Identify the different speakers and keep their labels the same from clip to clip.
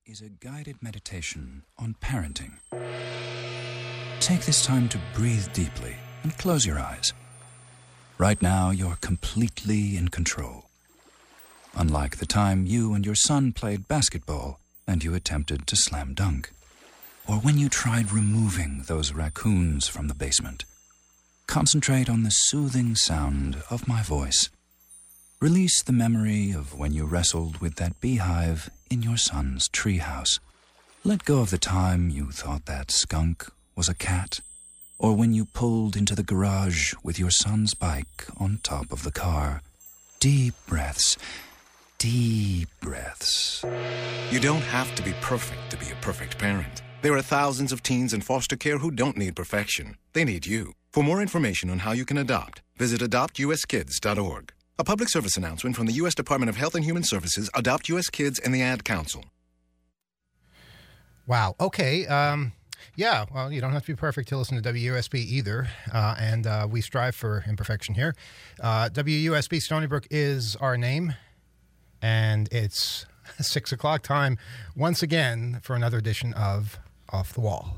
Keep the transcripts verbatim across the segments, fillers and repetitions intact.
Speaker 1: is a guided meditation on parenting. Take this time to breathe deeply and close your eyes. Right now, you're completely in control. Unlike the time you and your son played basketball and you attempted to slam dunk, or when you tried removing those raccoons from the basement. Concentrate on the soothing sound of my voice. Release the memory of when you wrestled with that beehive in your son's treehouse. Let go of the time you thought that skunk was a cat, or when you pulled into the garage with your son's bike on top of the car. Deep breaths, deep breaths.
Speaker 2: You don't have to be perfect to be a perfect parent. There are thousands of teens in foster care who don't need perfection. They need you. For more information on how you can adopt, visit adopt u s kids dot org. A public service announcement from the U S Department of Health and Human Services, Adopt U S Kids, and the Ad Council.
Speaker 3: Wow. Okay. Um, yeah. Well, you don't have to be perfect to listen to W U S B either. Uh, and uh, we strive for imperfection here. Uh, W U S B Stony Brook is our name. And it's six o'clock time once again for another edition of Off the Wall.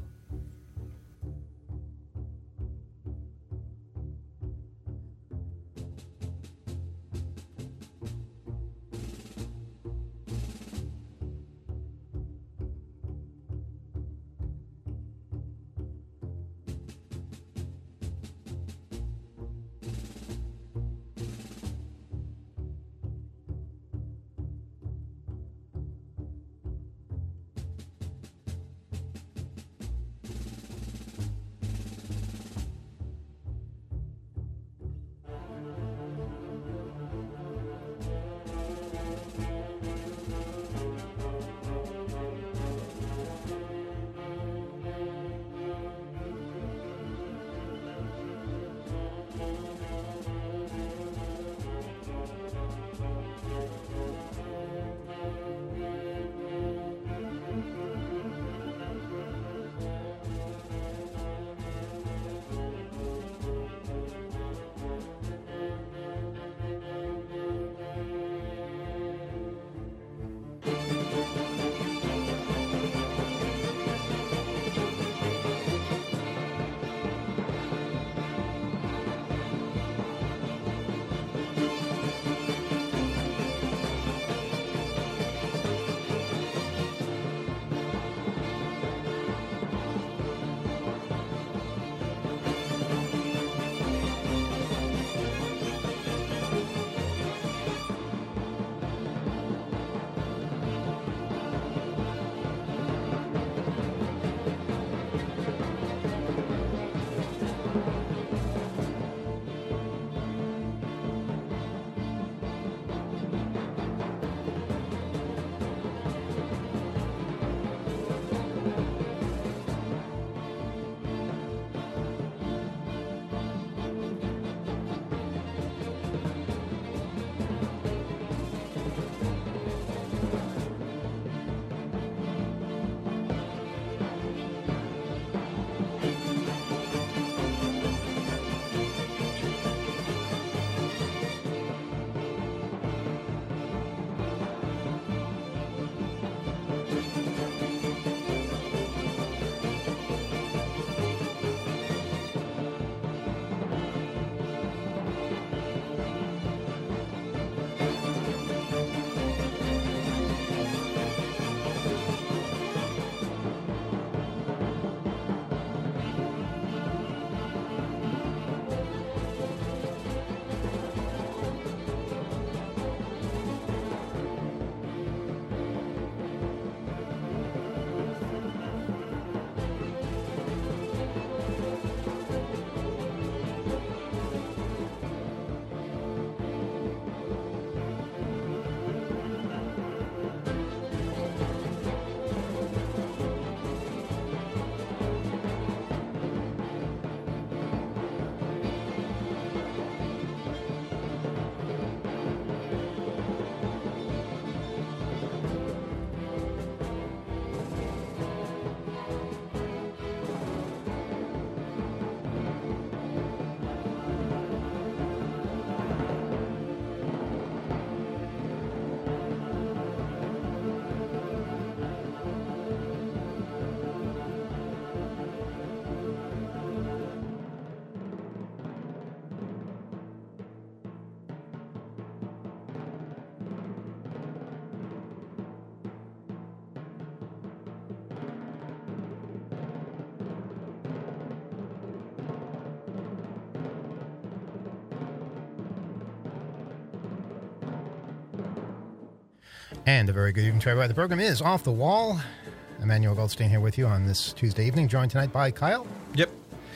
Speaker 3: And a very good evening to everybody. The program is Off the Wall. Emmanuel Goldstein here with you on this Tuesday evening, joined tonight by Kyle.
Speaker 4: Yep.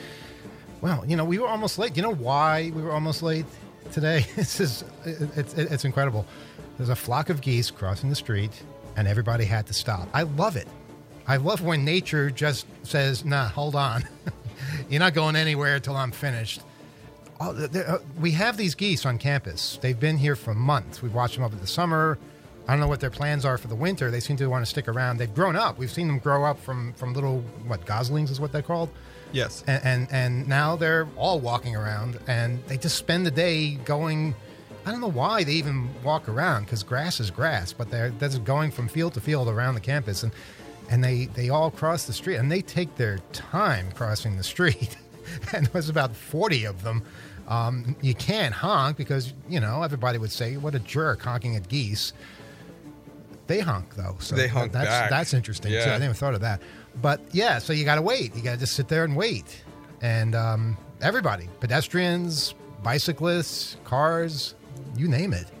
Speaker 3: Well, you know, we were almost late. You know why we were almost late today? This is, it's, it's incredible. There's a flock of geese crossing the street, and everybody had to stop. I love it. I love when nature just says, nah, hold on. You're not going anywhere until I'm finished. Oh, there, uh, we have these geese on campus. They've been here for months. We've watched them over the summer. I don't know what their plans are for the winter. They seem to want to stick around. They've grown up. We've seen them grow up from, from little, what, goslings is what they're called?
Speaker 4: Yes.
Speaker 3: And, and and now they're all walking around, and they just spend the day going. I don't know why they even walk around, because grass is grass, but they're, they're just going from field to field around the campus, and and they, they all cross the street, and they take their time crossing the street. And there's about forty of them. Um, you can't honk because, you know, everybody would say, what a jerk honking at geese. They honk, though. So
Speaker 4: they honk
Speaker 3: that's,
Speaker 4: back.
Speaker 3: That's interesting,
Speaker 4: yeah.
Speaker 3: too. I never thought of that. But, yeah, so you got to wait. You got to just sit there and wait. And um, everybody, pedestrians, bicyclists, cars, you name it.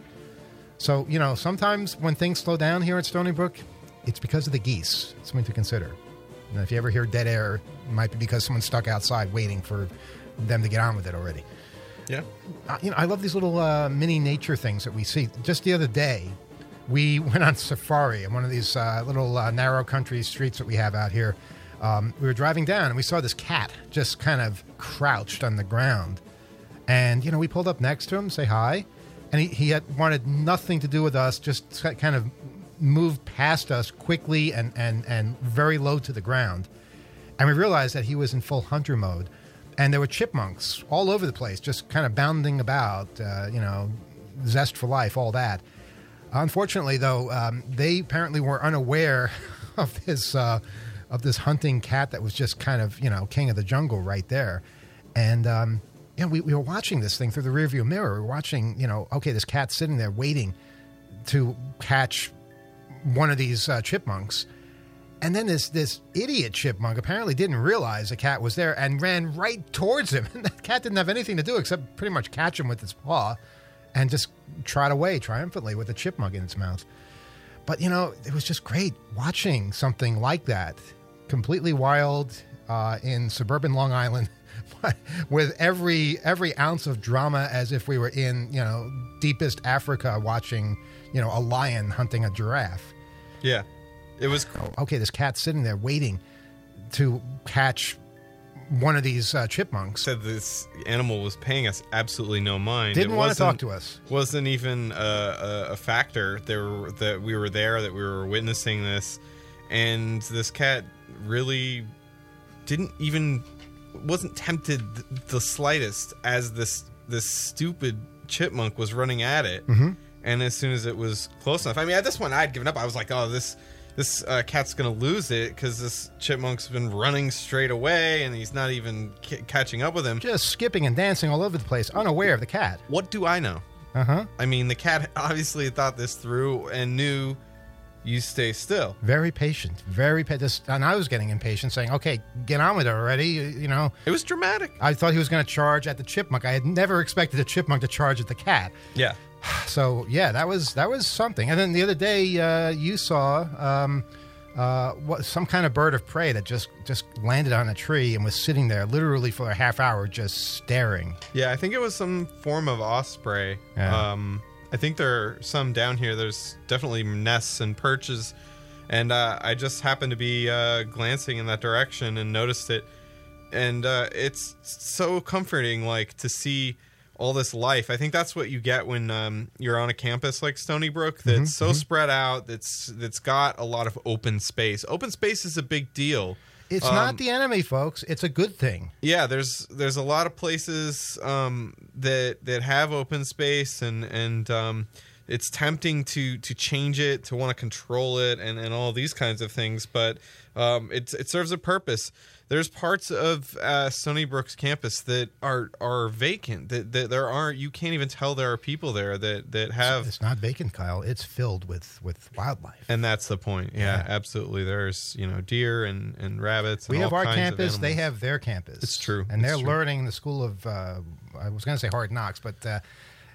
Speaker 3: So, you know, sometimes when things slow down here at Stony Brook, it's because of the geese. It's something to consider. And if you ever hear dead air, it might be because someone's stuck outside waiting for them to get on with it already.
Speaker 4: Yeah.
Speaker 3: Uh, you know, I love these little uh, mini nature things that we see. Just the other day, we went on safari on one of these uh, little uh, narrow country streets that we have out here. Um, we were driving down, and we saw this cat just kind of crouched on the ground. And, you know, we pulled up next to him, say hi, and he, he had wanted nothing to do with us, just kind of moved past us quickly and, and, and very low to the ground. And we realized that he was in full hunter mode. And there were chipmunks all over the place, just kind of bounding about, uh, you know, zest for life, all that. Unfortunately, though, um, they apparently were unaware of this uh, of this hunting cat that was just kind of, you know, king of the jungle right there. And, um, you know, we, we were watching this thing through the rearview mirror. We were watching, you know, okay, this cat's sitting there waiting to catch one of these uh, chipmunks. And then this this idiot chipmunk apparently didn't realize the cat was there and ran right towards him. And the cat didn't have anything to do except pretty much catch him with its paw and just trot away triumphantly with a chipmunk in its mouth. But, you know, it was just great watching something like that, completely wild uh, in suburban Long Island, with every every ounce of drama as if we were in, you know, deepest Africa watching, you know, a lion hunting a giraffe.
Speaker 4: Yeah. It was
Speaker 3: okay. This cat's sitting there waiting to catch one of these uh, chipmunks.
Speaker 4: Said this animal was paying us absolutely no mind.
Speaker 3: Didn't
Speaker 4: it
Speaker 3: want to talk to us.
Speaker 4: Wasn't even a, a, a factor there that we were there, that we were witnessing this, and this cat really didn't even wasn't tempted the slightest as this this stupid chipmunk was running at it.
Speaker 3: Mm-hmm.
Speaker 4: And as soon as it was close enough, I mean, at this point, I had given up. I was like, oh, this. This uh, cat's going to lose it because this chipmunk's been running straight away and he's not even c- catching up with him.
Speaker 3: Just skipping and dancing all over the place, unaware of the cat.
Speaker 4: What do I know?
Speaker 3: Uh-huh.
Speaker 4: I mean, the cat obviously thought this through and knew you stay still.
Speaker 3: Very patient. Very patient. And I was getting impatient, saying, okay, get on with it already. You, you know.
Speaker 4: It was dramatic.
Speaker 3: I thought he was going to charge at the chipmunk. I had never expected a chipmunk to charge at the cat.
Speaker 4: Yeah.
Speaker 3: So, yeah, that was that was something. And then the other day, uh, you saw um, uh, what, some kind of bird of prey that just, just landed on a tree and was sitting there literally for a half hour just staring.
Speaker 4: Yeah, I think it was some form of osprey.
Speaker 3: Yeah.
Speaker 4: Um, I think there are some down here. There's definitely nests and perches. And uh, I just happened to be uh, glancing in that direction and noticed it. And uh, it's so comforting, like, to see all this life. I think that's what you get when um, you're on a campus like Stony Brook that's mm-hmm, so mm-hmm. spread out, that's that's got a lot of open space. Open space is a big deal.
Speaker 3: It's
Speaker 4: um,
Speaker 3: not the enemy, folks. It's a good thing.
Speaker 4: Yeah, there's there's a lot of places um, that that have open space, and and um, it's tempting to to change it, to want to control it, and, and all these kinds of things. But um, it it serves a purpose. There's parts of uh, Stony Brook's campus that are are vacant. That, that there aren't. You can't even tell there are people there that, that have.
Speaker 3: It's not vacant, Kyle. It's filled with, with wildlife.
Speaker 4: And that's the point. Yeah, yeah, absolutely. There's you know deer and, and rabbits. And
Speaker 3: we have
Speaker 4: all
Speaker 3: our
Speaker 4: kinds
Speaker 3: campus.
Speaker 4: Of
Speaker 3: they have their campus.
Speaker 4: It's true.
Speaker 3: And
Speaker 4: it's
Speaker 3: they're
Speaker 4: true.
Speaker 3: learning in the school of. Uh, I was going to say hard knocks, but uh,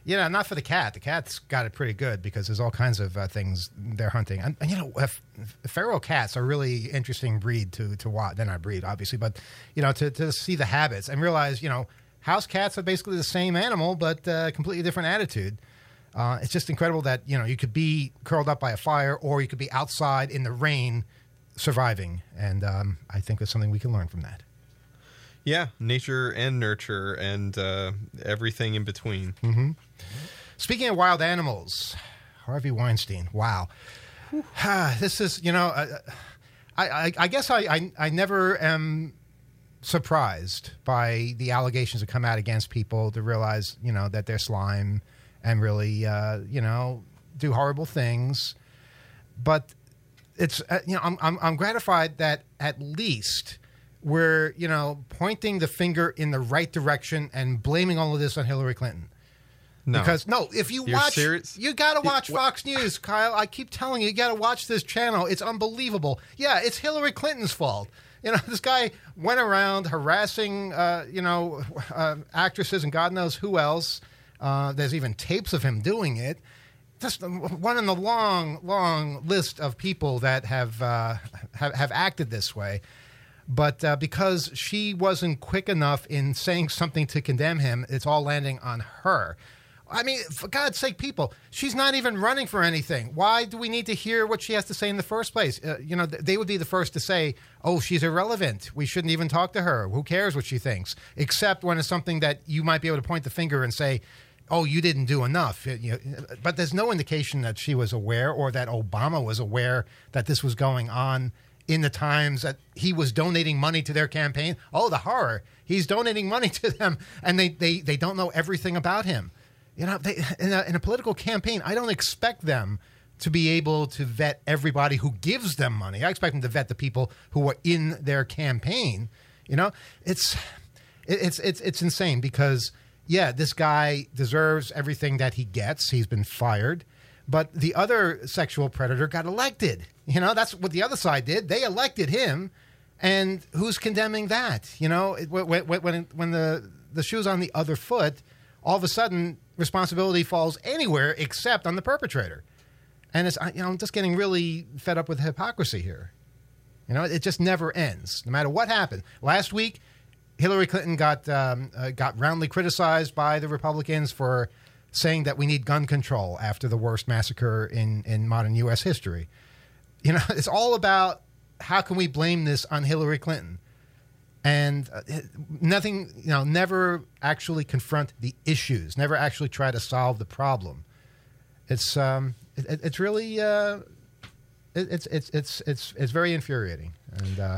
Speaker 3: You know, not for the cat. The cat's got it pretty good because there's all kinds of uh, things they're hunting. And, and you know, if, if feral cats are a really interesting breed to to watch. They're not a breed, obviously, but you know, to to see the habits and realize, you know, house cats are basically the same animal but uh, completely different attitude. Uh, it's just incredible that you know you could be curled up by a fire or you could be outside in the rain, surviving. And um, I think there's something we can learn from that.
Speaker 4: Yeah, nature and nurture and uh, everything in between.
Speaker 3: Mm-hmm. Speaking of wild animals, Harvey Weinstein. Wow, this is you know, uh, I, I I guess I, I I never am surprised by the allegations that come out against people to realize you know that they're slime and really uh, you know do horrible things, but it's uh, you know I'm I'm I'm gratified that at least we're, you know, pointing the finger in the right direction and blaming all of this on Hillary Clinton.
Speaker 4: No.
Speaker 3: Because, no, if you
Speaker 4: You're
Speaker 3: watch,
Speaker 4: serious?
Speaker 3: you got to watch
Speaker 4: What?
Speaker 3: Fox News, Kyle. I keep telling you, you got to watch this channel. It's unbelievable. Yeah, it's Hillary Clinton's fault. You know, this guy went around harassing, uh, you know, uh, actresses and God knows who else. Uh, there's even tapes of him doing it. Just one in the long, long list of people that have uh, have, have acted this way. But uh, because she wasn't quick enough in saying something to condemn him, it's all landing on her. I mean, for God's sake, people, she's not even running for anything. Why do we need to hear what she has to say in the first place? Uh, you know, th- they would be the first to say, oh, she's irrelevant. We shouldn't even talk to her. Who cares what she thinks? Except when it's something that you might be able to point the finger and say, oh, you didn't do enough. You know, but there's no indication that she was aware or that Obama was aware that this was going on in the times that he was donating money to their campaign. Oh, the horror. He's donating money to them, and they, they, they don't know everything about him. You know, they, in, a, in a political campaign, I don't expect them to be able to vet everybody who gives them money. I expect them to vet the people who are in their campaign. You know, it's it's it's it's insane because, yeah, this guy deserves everything that he gets. He's been fired. But the other sexual predator got elected. You know, that's what the other side did. They elected him, and who's condemning that? You know, it, when when, when the, the shoe's on the other foot, all of a sudden responsibility falls anywhere except on the perpetrator. And it's, you know, I'm just getting really fed up with hypocrisy here. You know, it just never ends, no matter what happened. Last week, Hillary Clinton got um, uh, got roundly criticized by the Republicans for saying that we need gun control after the worst massacre in, in modern U S history. You know, it's all about how can we blame this on Hillary Clinton? And uh, nothing, you know, never actually confront the issues, never actually try to solve the problem. It's um, it, it's really uh, it, it's it's it's it's it's very infuriating, and uh,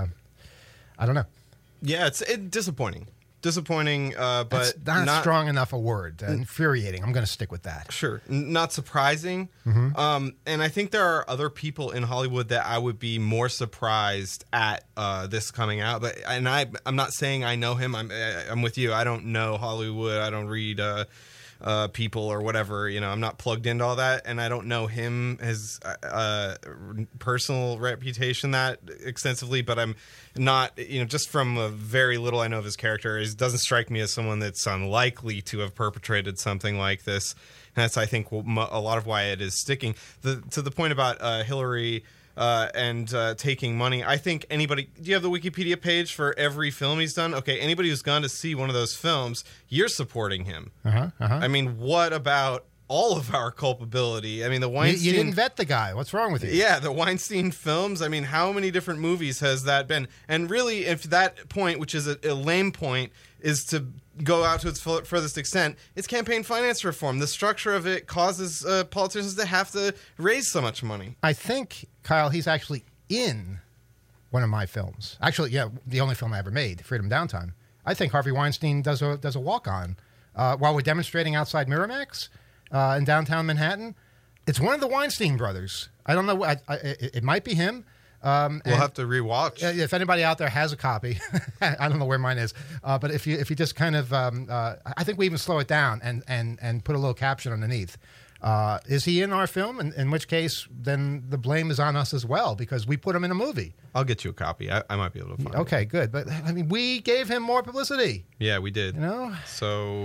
Speaker 3: I don't know.
Speaker 4: Yeah, it's it, disappointing. Disappointing, uh, but
Speaker 3: That's not,
Speaker 4: not
Speaker 3: strong enough a word. Uh, infuriating. I'm going to stick with that.
Speaker 4: Sure, N- not surprising.
Speaker 3: Mm-hmm.
Speaker 4: Um, and I think there are other people in Hollywood that I would be more surprised at uh, this coming out. But and I, I'm not saying I know him. I'm, I'm with you. I don't know Hollywood. I don't read uh, uh, people or whatever. You know, I'm not plugged into all that, and I don't know him, his uh, personal reputation that extensively. But I'm not, you know, just from a very little I know of his character, it doesn't strike me as someone that's unlikely to have perpetrated something like this. And that's, I think, a lot of why it is sticking. The, to the point about uh, Hillary uh, and uh, taking money, I think anybody, do you have the Wikipedia page for every film he's done? Okay, anybody who's gone to see one of those films, you're supporting him.
Speaker 3: Uh-huh, uh-huh.
Speaker 4: I mean, what about all of our culpability? I mean, the
Speaker 3: You,
Speaker 4: Weinstein...
Speaker 3: you didn't vet the guy. What's wrong with you?
Speaker 4: Yeah, the Weinstein films. I mean, how many different movies has that been? And really, if that point, which is a, a lame point, is to go out to its furthest extent, it's campaign finance reform. The structure of it causes uh, politicians to have to raise so much money.
Speaker 3: I think, Kyle, he's actually in one of my films. Actually, yeah, the only film I ever made, Freedom Downtime. I think Harvey Weinstein does a does a walk-on uh, while we're demonstrating outside Miramax uh, in downtown Manhattan. It's one of the Weinstein brothers. I don't know. I, I, it, it might be him. Um,
Speaker 4: We'll
Speaker 3: and,
Speaker 4: have to rewatch.
Speaker 3: uh, if anybody out there has a copy, I don't know where mine is, uh, but if you if you just kind of, um, uh, I think we even slow it down and and and put a little caption underneath. Uh, is he in our film? In, in which case, then the blame is on us as well because we put him in a movie.
Speaker 4: I'll get you a copy. I, I might be able to find it.
Speaker 3: Okay, good. But I mean, we gave him more publicity.
Speaker 4: Yeah, we did.
Speaker 3: You know,
Speaker 4: So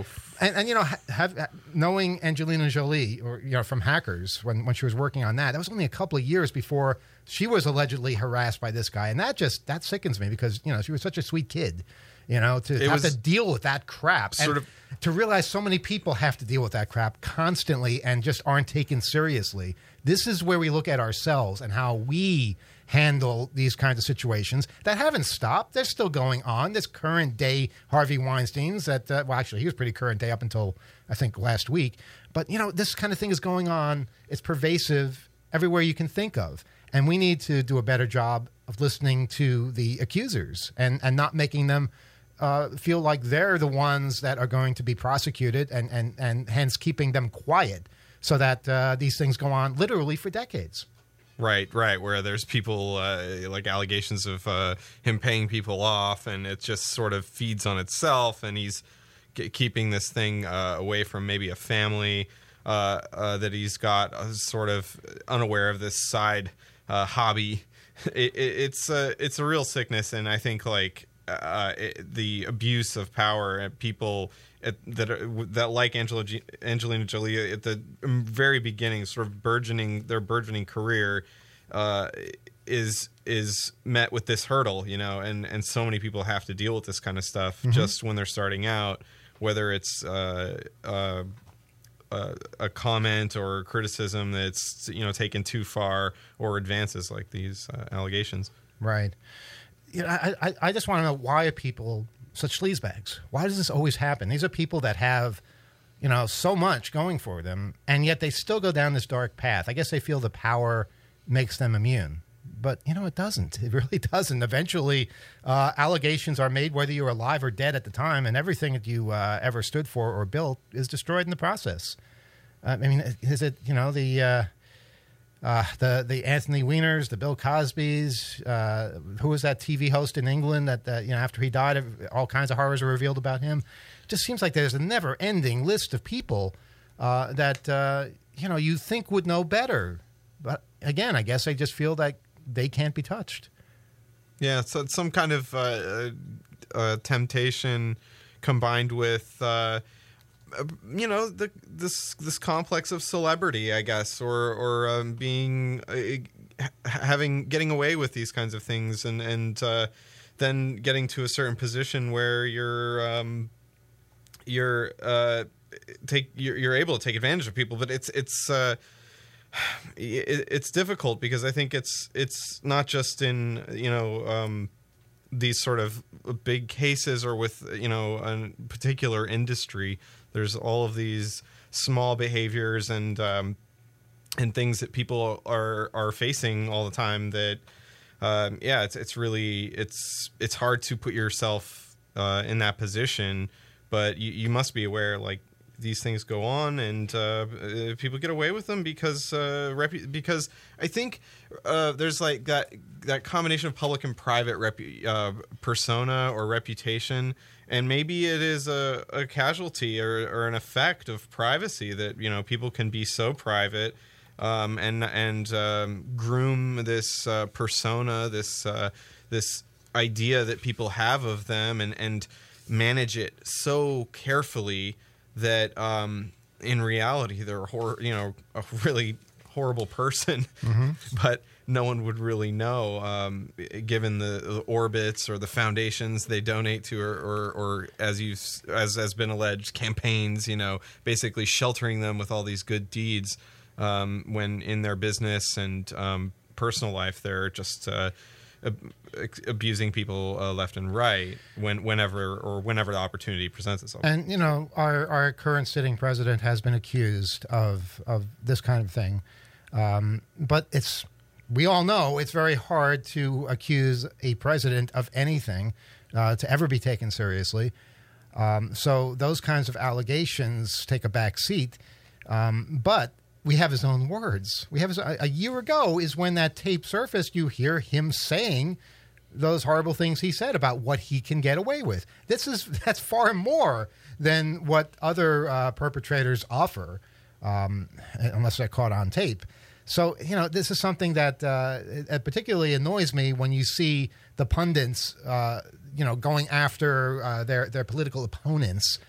Speaker 3: And, and you know, have, knowing Angelina Jolie, or you know, from Hackers, when when she was working on that, that was only a couple of years before she was allegedly harassed by this guy, and that just that sickens me because you know she was such a sweet kid, you know, to
Speaker 4: It
Speaker 3: have
Speaker 4: was
Speaker 3: to deal with that crap,
Speaker 4: sort
Speaker 3: and
Speaker 4: of-
Speaker 3: to realize so many people have to deal with that crap constantly and just aren't taken seriously. This is where we look at ourselves and how we handle these kinds of situations that haven't stopped. They're still going on. This current day Harvey Weinstein's that, uh, well, actually, he was pretty current day up until, I think, last week. But, you know, this kind of thing is going on. It's pervasive everywhere you can think of. And we need to do a better job of listening to the accusers and, and not making them uh, feel like they're the ones that are going to be prosecuted and, and, and hence keeping them quiet so that uh, these things go on literally for decades.
Speaker 4: Right, right. Where there's people uh, like allegations of uh, him paying people off, and it just sort of feeds on itself, and he's g- keeping this thing uh, away from maybe a family uh, uh, that he's got, uh, sort of unaware of this side uh, hobby. It, it, it's a it's a real sickness, and I think like uh, it, the abuse of power and people. At, that are, that like Angela, Angelina Jolie at the very beginning, sort of burgeoning their burgeoning career, uh, is is met with this hurdle, you know, and, and so many people have to deal with this kind of stuff mm-hmm. just when they're starting out, whether it's uh, uh, uh, a comment or criticism that's you know taken too far, or advances like these uh, allegations.
Speaker 3: Right. You know, I I, I just want to know why are people such sleazebags? Why does this always happen? These are people that have, you know, so much going for them, and yet they still go down this dark path. I guess they feel the power makes them immune. But, you know, it doesn't. It really doesn't. Eventually, uh, allegations are made, whether you're alive or dead at the time, and everything that you uh, ever stood for or built is destroyed in the process. Uh, I mean, is it, you know, the... Uh, Uh, the the Anthony Weiners, the Bill Cosbys, uh, who was that T V host in England that uh, you know after he died, all kinds of horrors were revealed about him. It just seems like there's a never-ending list of people uh, that uh, you know you think would know better, but again, I guess they just feel that they can't be touched.
Speaker 4: Yeah, so it's some kind of uh, uh, temptation combined with. Uh, You know, the, this this complex of celebrity, I guess, or or um, being uh, having getting away with these kinds of things, and and uh, then getting to a certain position where you're um, you're uh, take you're, you're able to take advantage of people, but it's it's uh, it, it's difficult because I think it's it's not just in you know. Um, these sort of big cases or with, you know, a particular industry. There's all of these small behaviors and um, and things that people are are facing all the time that, um, yeah, it's it's really, it's it's hard to put yourself uh, in that position, but you, you must be aware, like, these things go on and uh, people get away with them because uh, repu- because I think uh, there's like that that combination of public and private repu- uh, persona or reputation, and maybe it is a, a casualty or, or an effect of privacy that you know people can be so private um, and and um, groom this uh, persona, this uh, this idea that people have of them, and and manage it so carefully that um, in reality they're hor- you know a really horrible person, mm-hmm. but no one would really know, um, given the, the orbits or the foundations they donate to, or, or, or as you as has been alleged, campaigns. You know, basically sheltering them with all these good deeds, um, when in their business and um, personal life they're just uh, ab- abusing people uh, left and right when whenever or whenever the opportunity presents itself.
Speaker 3: And you know, our our current sitting president has been accused of of this kind of thing, um, but it's. We all know it's very hard to accuse a president of anything uh, to ever be taken seriously. Um, so those kinds of allegations take a back seat. Um, but we have his own words. We have his, a, a year ago is when that tape surfaced. You hear him saying those horrible things he said about what he can get away with. This is that's far more than what other uh, perpetrators offer, um, unless they're caught on tape. So, you know, this is something that uh, it particularly annoys me when you see the pundits, uh, you know, going after uh, their, their political opponents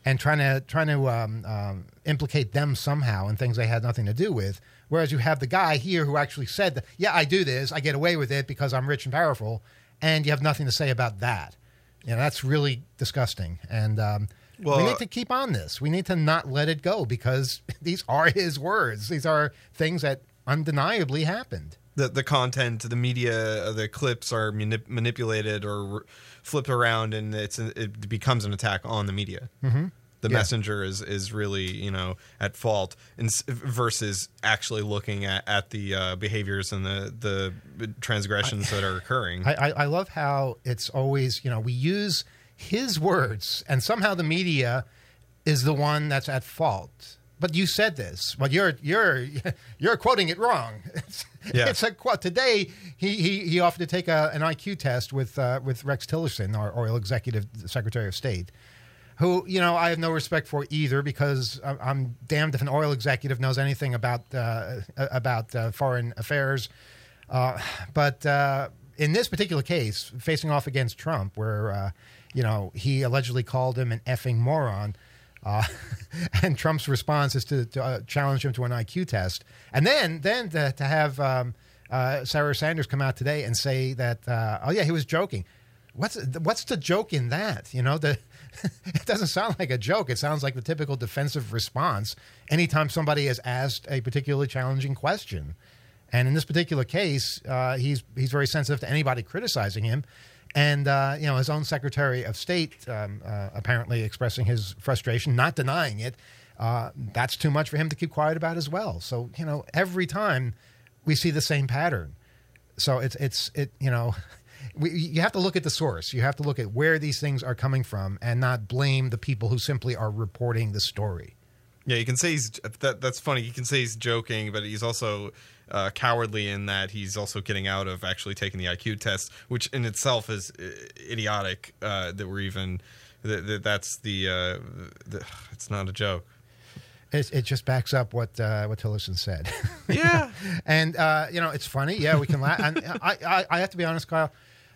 Speaker 3: and trying to trying to um, um, implicate them somehow in things they had nothing to do with. Whereas you have the guy here who actually said, that, yeah, I do this. I get away with it because I'm rich and powerful. And you have nothing to say about that. You know, that's really disgusting. And um,
Speaker 4: well,
Speaker 3: we need to keep on this. We need to not let it go because these are his words. These are things that undeniably happened.
Speaker 4: The the content, the media, the clips are manip- manipulated or r- flipped around, and it's it becomes an attack on the media.
Speaker 3: Mm-hmm.
Speaker 4: The
Speaker 3: yeah.
Speaker 4: messenger is, is really, you know, at fault in, versus actually looking at, at the uh, behaviors and the, the transgressions I, that are occurring.
Speaker 3: I, I love how it's always, you know, we use his words and somehow the media is the one that's at fault. But you said this, but you're you're you're quoting it wrong. It's,
Speaker 4: yeah.
Speaker 3: it's a quote. Today, he, he, he offered to take a, an I Q test with uh, with Rex Tillerson, our oil executive Secretary of State, who, you know, I have no respect for either because I'm damned if an oil executive knows anything about uh, about uh, foreign affairs. Uh, but uh, in this particular case, facing off against Trump, where, uh, you know, he allegedly called him an effing moron, uh, and Trump's response is to, to uh, challenge him to an I Q test. And then, then to, to have um, uh, Sarah Sanders come out today and say that, uh, oh, yeah, he was joking. What's what's the joke in that? You know, the it doesn't sound like a joke. It sounds like the typical defensive response anytime somebody has asked a particularly challenging question. And in this particular case, uh, he's he's very sensitive to anybody criticizing him. And, uh, you know, his own Secretary of State um, uh, apparently expressing his frustration, not denying it. Uh, that's too much for him to keep quiet about as well. So, you know, every time we see the same pattern. So it's, it's it you know... We, you have to look at the source. You have to look at where these things are coming from and not blame the people who simply are reporting the story.
Speaker 4: Yeah, you can say he's that. That's funny. You can say he's joking, but he's also uh, cowardly in that he's also getting out of actually taking the I Q test, which in itself is idiotic. Uh, that we're even that, that that's the, uh, the. It's not a joke.
Speaker 3: It, it just backs up what uh, what Tillerson said.
Speaker 4: Yeah,
Speaker 3: and uh, you know, it's funny. Yeah, we can laugh. And I, I I have to be honest, Kyle.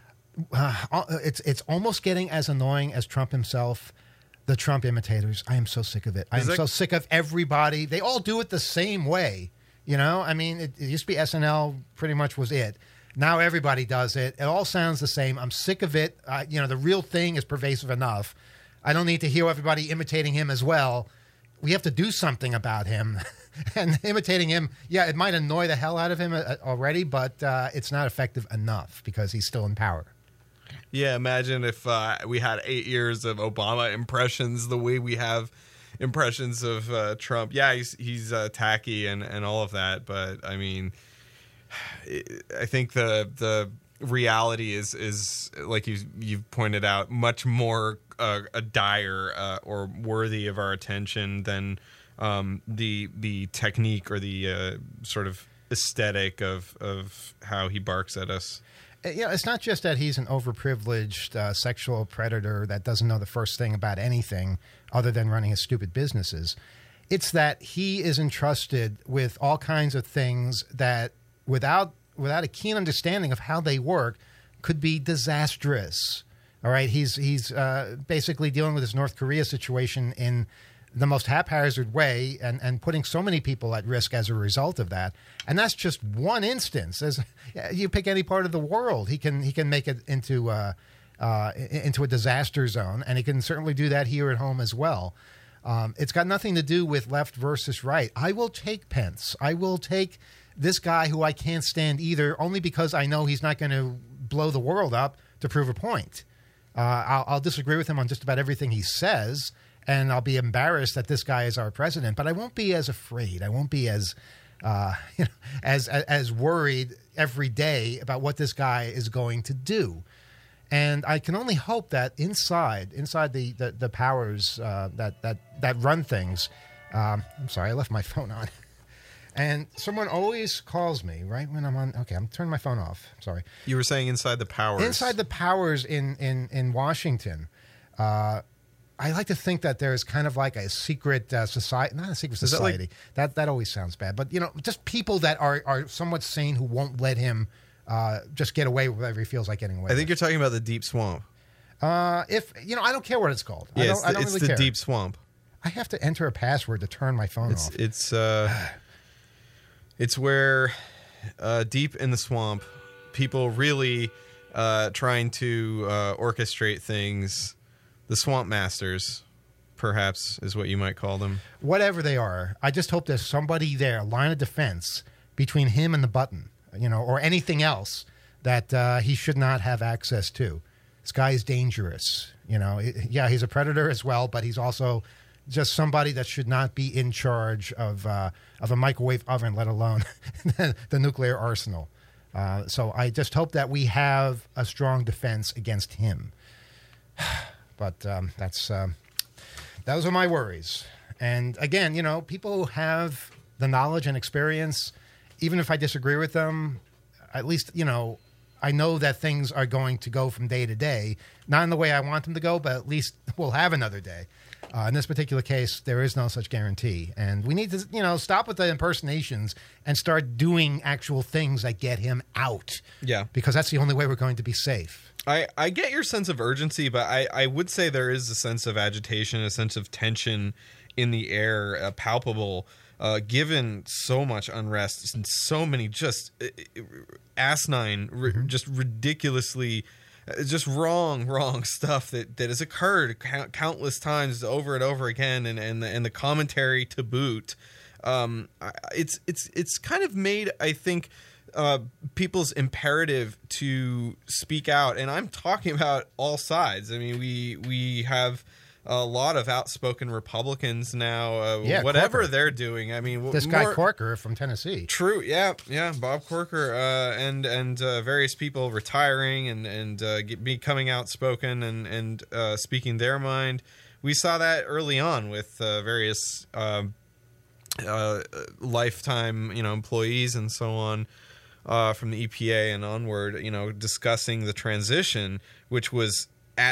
Speaker 3: Uh, it's it's almost getting as annoying as Trump himself. The Trump imitators. I am so sick of it. I am that... so sick of everybody. They all do it the same way. You know, I mean, it, it used to be S N L. Pretty much was it. Now everybody does it. It all sounds the same. I'm sick of it. Uh, you know, the real thing is pervasive enough. I don't need to hear everybody imitating him as well. We have to do something about him. And imitating him, yeah, it might annoy the hell out of him already, but uh, it's not effective enough because he's still in power.
Speaker 4: Yeah, imagine if uh, we had eight years of Obama impressions the way we have impressions of uh, Trump. Yeah, he's he's uh, tacky and, and all of that, but I mean, I think the the reality is is like you you've pointed out, much more uh, a dire uh, or worthy of our attention than um, the the technique or the uh, sort of aesthetic of of how he barks at us.
Speaker 3: You know, it's not just that he's an overprivileged uh, sexual predator that doesn't know the first thing about anything other than running his stupid businesses. It's that he is entrusted with all kinds of things that, without without a keen understanding of how they work, could be disastrous. All right, he's he's uh, basically dealing with his North Korea situation in the most haphazard way and, and putting so many people at risk as a result of that. And that's just one instance. As you pick any part of the world, he can he can make it into uh, uh, into a disaster zone, and he can certainly do that here at home as well. Um, it's got nothing to do with left versus right. I will take Pence. I will take this guy who I can't stand either, only because I know he's not going to blow the world up to prove a point. Uh, I'll, I'll disagree with him on just about everything he says, and I'll be embarrassed that this guy is our president, but I won't be as afraid. I won't be as, uh, you know, as, as as worried every day about what this guy is going to do. And I can only hope that inside, inside the the, the powers uh, that that that run things. Um, I'm sorry, I left my phone on. And someone always calls me right when I'm on. Okay, I'm turning my phone off. Sorry.
Speaker 4: You were saying inside the powers.
Speaker 3: Inside the powers in in in Washington. Uh, I like to think that there's kind of like a secret uh, society, not a secret society. That, like, that that always sounds bad, but you know, just people that are are somewhat sane who won't let him uh, just get away with whatever he feels like getting away
Speaker 4: I think
Speaker 3: with.
Speaker 4: you're talking about the Deep Swamp.
Speaker 3: Uh, if you know, I don't care what it's called.
Speaker 4: Yeah,
Speaker 3: I don't,
Speaker 4: it's
Speaker 3: I
Speaker 4: the,
Speaker 3: don't
Speaker 4: it's
Speaker 3: really
Speaker 4: the
Speaker 3: care.
Speaker 4: deep swamp.
Speaker 3: I have to enter a password to turn my phone
Speaker 4: It's
Speaker 3: off.
Speaker 4: it's uh, it's where uh, deep in the swamp, people really uh, trying to uh, orchestrate things. The swamp masters, perhaps, is what you might call them.
Speaker 3: Whatever they are, I just hope there's somebody there, line of defense between him and the button, you know, or anything else that uh, he should not have access to. This guy is dangerous. You know, It- yeah, he's a predator as well, but he's also just somebody that should not be in charge of uh, of a microwave oven, let alone the nuclear arsenal. Uh, so I just hope that we have a strong defense against him. But um, that's um, those are my worries. And again, you know, people who have the knowledge and experience, even if I disagree with them, at least, you know, I know that things are going to go from day to day, not in the way I want them to go, but at least we'll have another day. Uh, in this particular case, there is no such guarantee. And we need to, you know, stop with the impersonations and start doing actual things that get him out.
Speaker 4: Yeah.
Speaker 3: Because that's the only way we're going to be safe.
Speaker 4: I, I get your sense of urgency, but I, I would say there is a sense of agitation, a sense of tension in the air, uh, palpable, uh, given so much unrest and so many just uh, asinine, r-
Speaker 3: Mm-hmm.
Speaker 4: just ridiculously, uh, just wrong, wrong stuff that, that has occurred count, countless times over and over again, and, and, the, and the commentary to boot. Um, I- it's it's it's kind of made, I think, uh, people's imperative to speak out, and I'm talking about all sides. I mean, we we have a lot of outspoken Republicans now. Uh,
Speaker 3: Yeah,
Speaker 4: whatever
Speaker 3: Corker.
Speaker 4: they're doing. I mean, w-
Speaker 3: This guy
Speaker 4: more-
Speaker 3: Corker from Tennessee.
Speaker 4: True. Yeah. Yeah. Bob Corker, uh, and and uh, various people retiring and and uh, get, becoming outspoken and and uh, speaking their mind. We saw that early on with uh, various um uh, lifetime, you know, employees and so on. Uh, from the E P A and onward, you know, discussing the transition, which was a,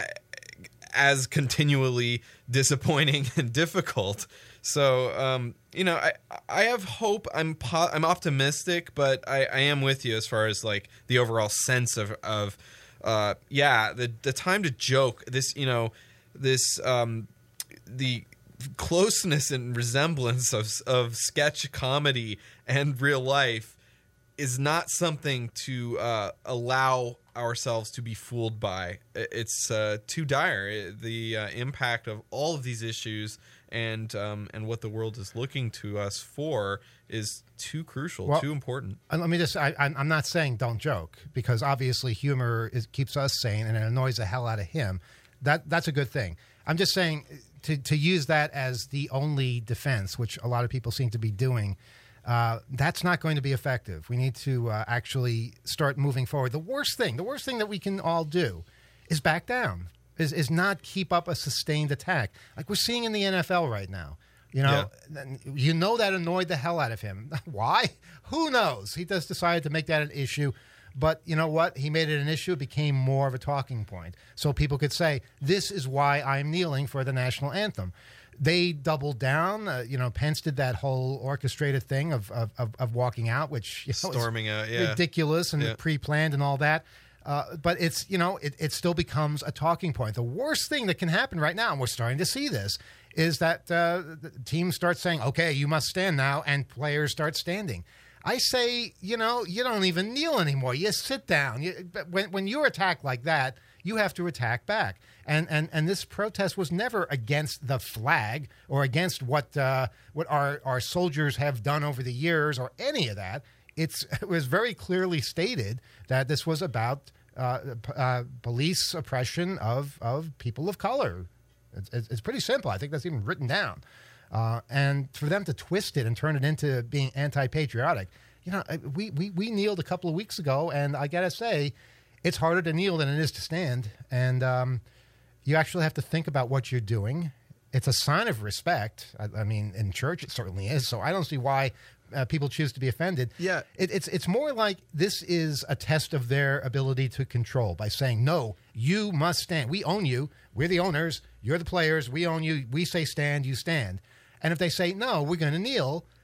Speaker 4: as continually disappointing and difficult. So, um, you know, I I have hope. I'm po- I'm optimistic, but I, I am with you as far as like the overall sense of of uh, yeah, the the time to joke. This, you know, this um, the closeness and resemblance of of sketch comedy and real life is not something to uh, allow ourselves to be fooled by. It's uh, too dire. The uh, impact of all of these issues and um, and what the world is looking to us for is too crucial,
Speaker 3: Well,
Speaker 4: too important.
Speaker 3: And let me just, I, I'm I'm not saying don't joke, because obviously humor is, keeps us sane and it annoys the hell out of him. That That's a good thing. I'm just saying to, to use that as the only defense, which a lot of people seem to be doing, Uh, that's not going to be effective. We need to uh, actually start moving forward. The worst thing, the worst thing that we can all do is back down, is, is not keep up a sustained attack. Like we're seeing in the N F L right now. You know, you know that annoyed the hell out of him. Why? Who knows? He just decided to make that an issue. But you know what? He made it an issue. It became more of a talking point. So people could say, this is why I'm kneeling for the national anthem. They doubled down. Uh, you know, Pence did that whole orchestrated thing of of, of, of walking out, which you know,
Speaker 4: Storming
Speaker 3: is
Speaker 4: out, yeah.
Speaker 3: ridiculous and
Speaker 4: Yeah.
Speaker 3: pre-planned and all that. Uh, but it's, you know, it, it still becomes a talking point. The worst thing that can happen right now, and we're starting to see this, is that uh, the teams start saying, okay, you must stand now, and players start standing. I say, you know, you don't even kneel anymore. You sit down. You, but when, when you're attacked like that, you have to attack back. And, and and this protest was never against the flag or against what uh, what our, our soldiers have done over the years or any of that. It's, it was very clearly stated that this was about uh, uh, police oppression of, of people of color. It's, it's pretty simple. I think that's even written down. Uh, and for them to twist it and turn it into being anti-patriotic, you know, we, we, we kneeled a couple of weeks ago, and I got to say, it's harder to kneel than it is to stand. And um, you actually have to think about what you're doing. It's a sign of respect. I, I mean, in church, it certainly is. So I don't see why uh, people choose to be offended.
Speaker 4: Yeah.
Speaker 3: It, it's, it's more like this is a test of their ability to control by saying, no, you must stand. We own you. We're the owners. You're the players. We own you. We say stand, you stand. And if they say, no, we're going to kneel,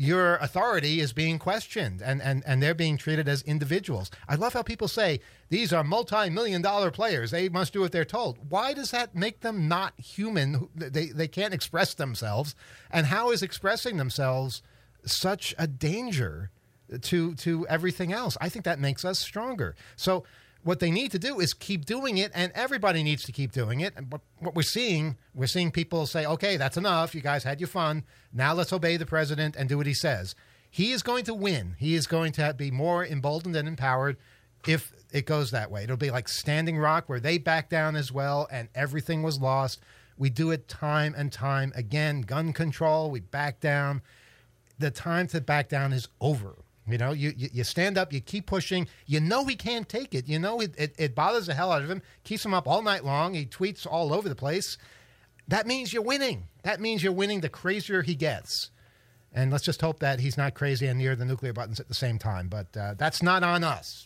Speaker 3: your authority is being questioned, and, and, and they're being treated as individuals. I love how people say, these are multi-million dollar players. They must do what they're told. Why does that make them not human? They, they can't express themselves. And how is expressing themselves such a danger to, to everything else? I think that makes us stronger. So what they need to do is keep doing it, and everybody needs to keep doing it. And what, what we're seeing, we're seeing people say, okay, that's enough. You guys had your fun. Now let's obey the president and do what he says. He is going to win. He is going to be more emboldened and empowered if it goes that way. It'll be like Standing Rock, where they backed down as well, and everything was lost. We do it time and time again. Gun control, we back down. The time to back down is over. You know, you, you you stand up, you keep pushing. You know he can't take it. You know it, it, it bothers the hell out of him, keeps him up all night long. He tweets all over the place. That means you're winning. That means you're winning the crazier he gets. And let's just hope that he's not crazy and near the nuclear buttons at the same time. But uh, that's not on us.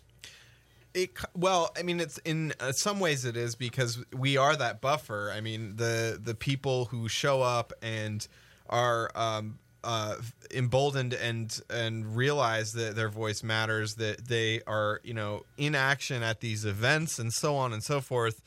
Speaker 4: It, well, I mean, it's in uh, some ways it is, because we are that buffer. I mean, the the people who show up and are um, uh, emboldened and and realize that their voice matters, that they are, you know, in action at these events and so on and so forth.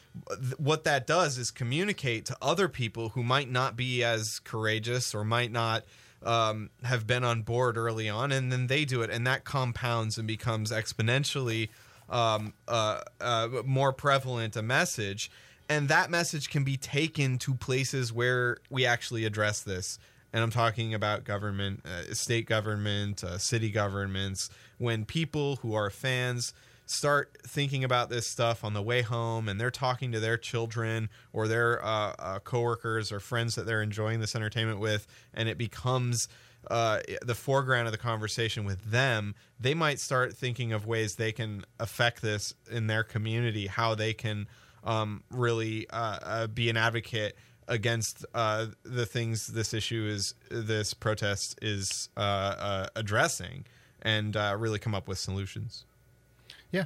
Speaker 4: What that does is communicate to other people who might not be as courageous or might not um, have been on board early on, and then they do it, and that compounds and becomes exponentially um, uh, uh, more prevalent a message. And that message can be taken to places where we actually address this. And I'm talking about government, uh, state government, uh, city governments. When people who are fans start thinking about this stuff on the way home, and they're talking to their children or their uh, uh, coworkers or friends that they're enjoying this entertainment with, and it becomes uh, the foreground of the conversation with them, they might start thinking of ways they can affect this in their community, how they can um, really uh, uh, be an advocate against uh, the things this issue is, this protest is uh, uh, addressing, and uh, really come up with solutions.
Speaker 3: Yeah.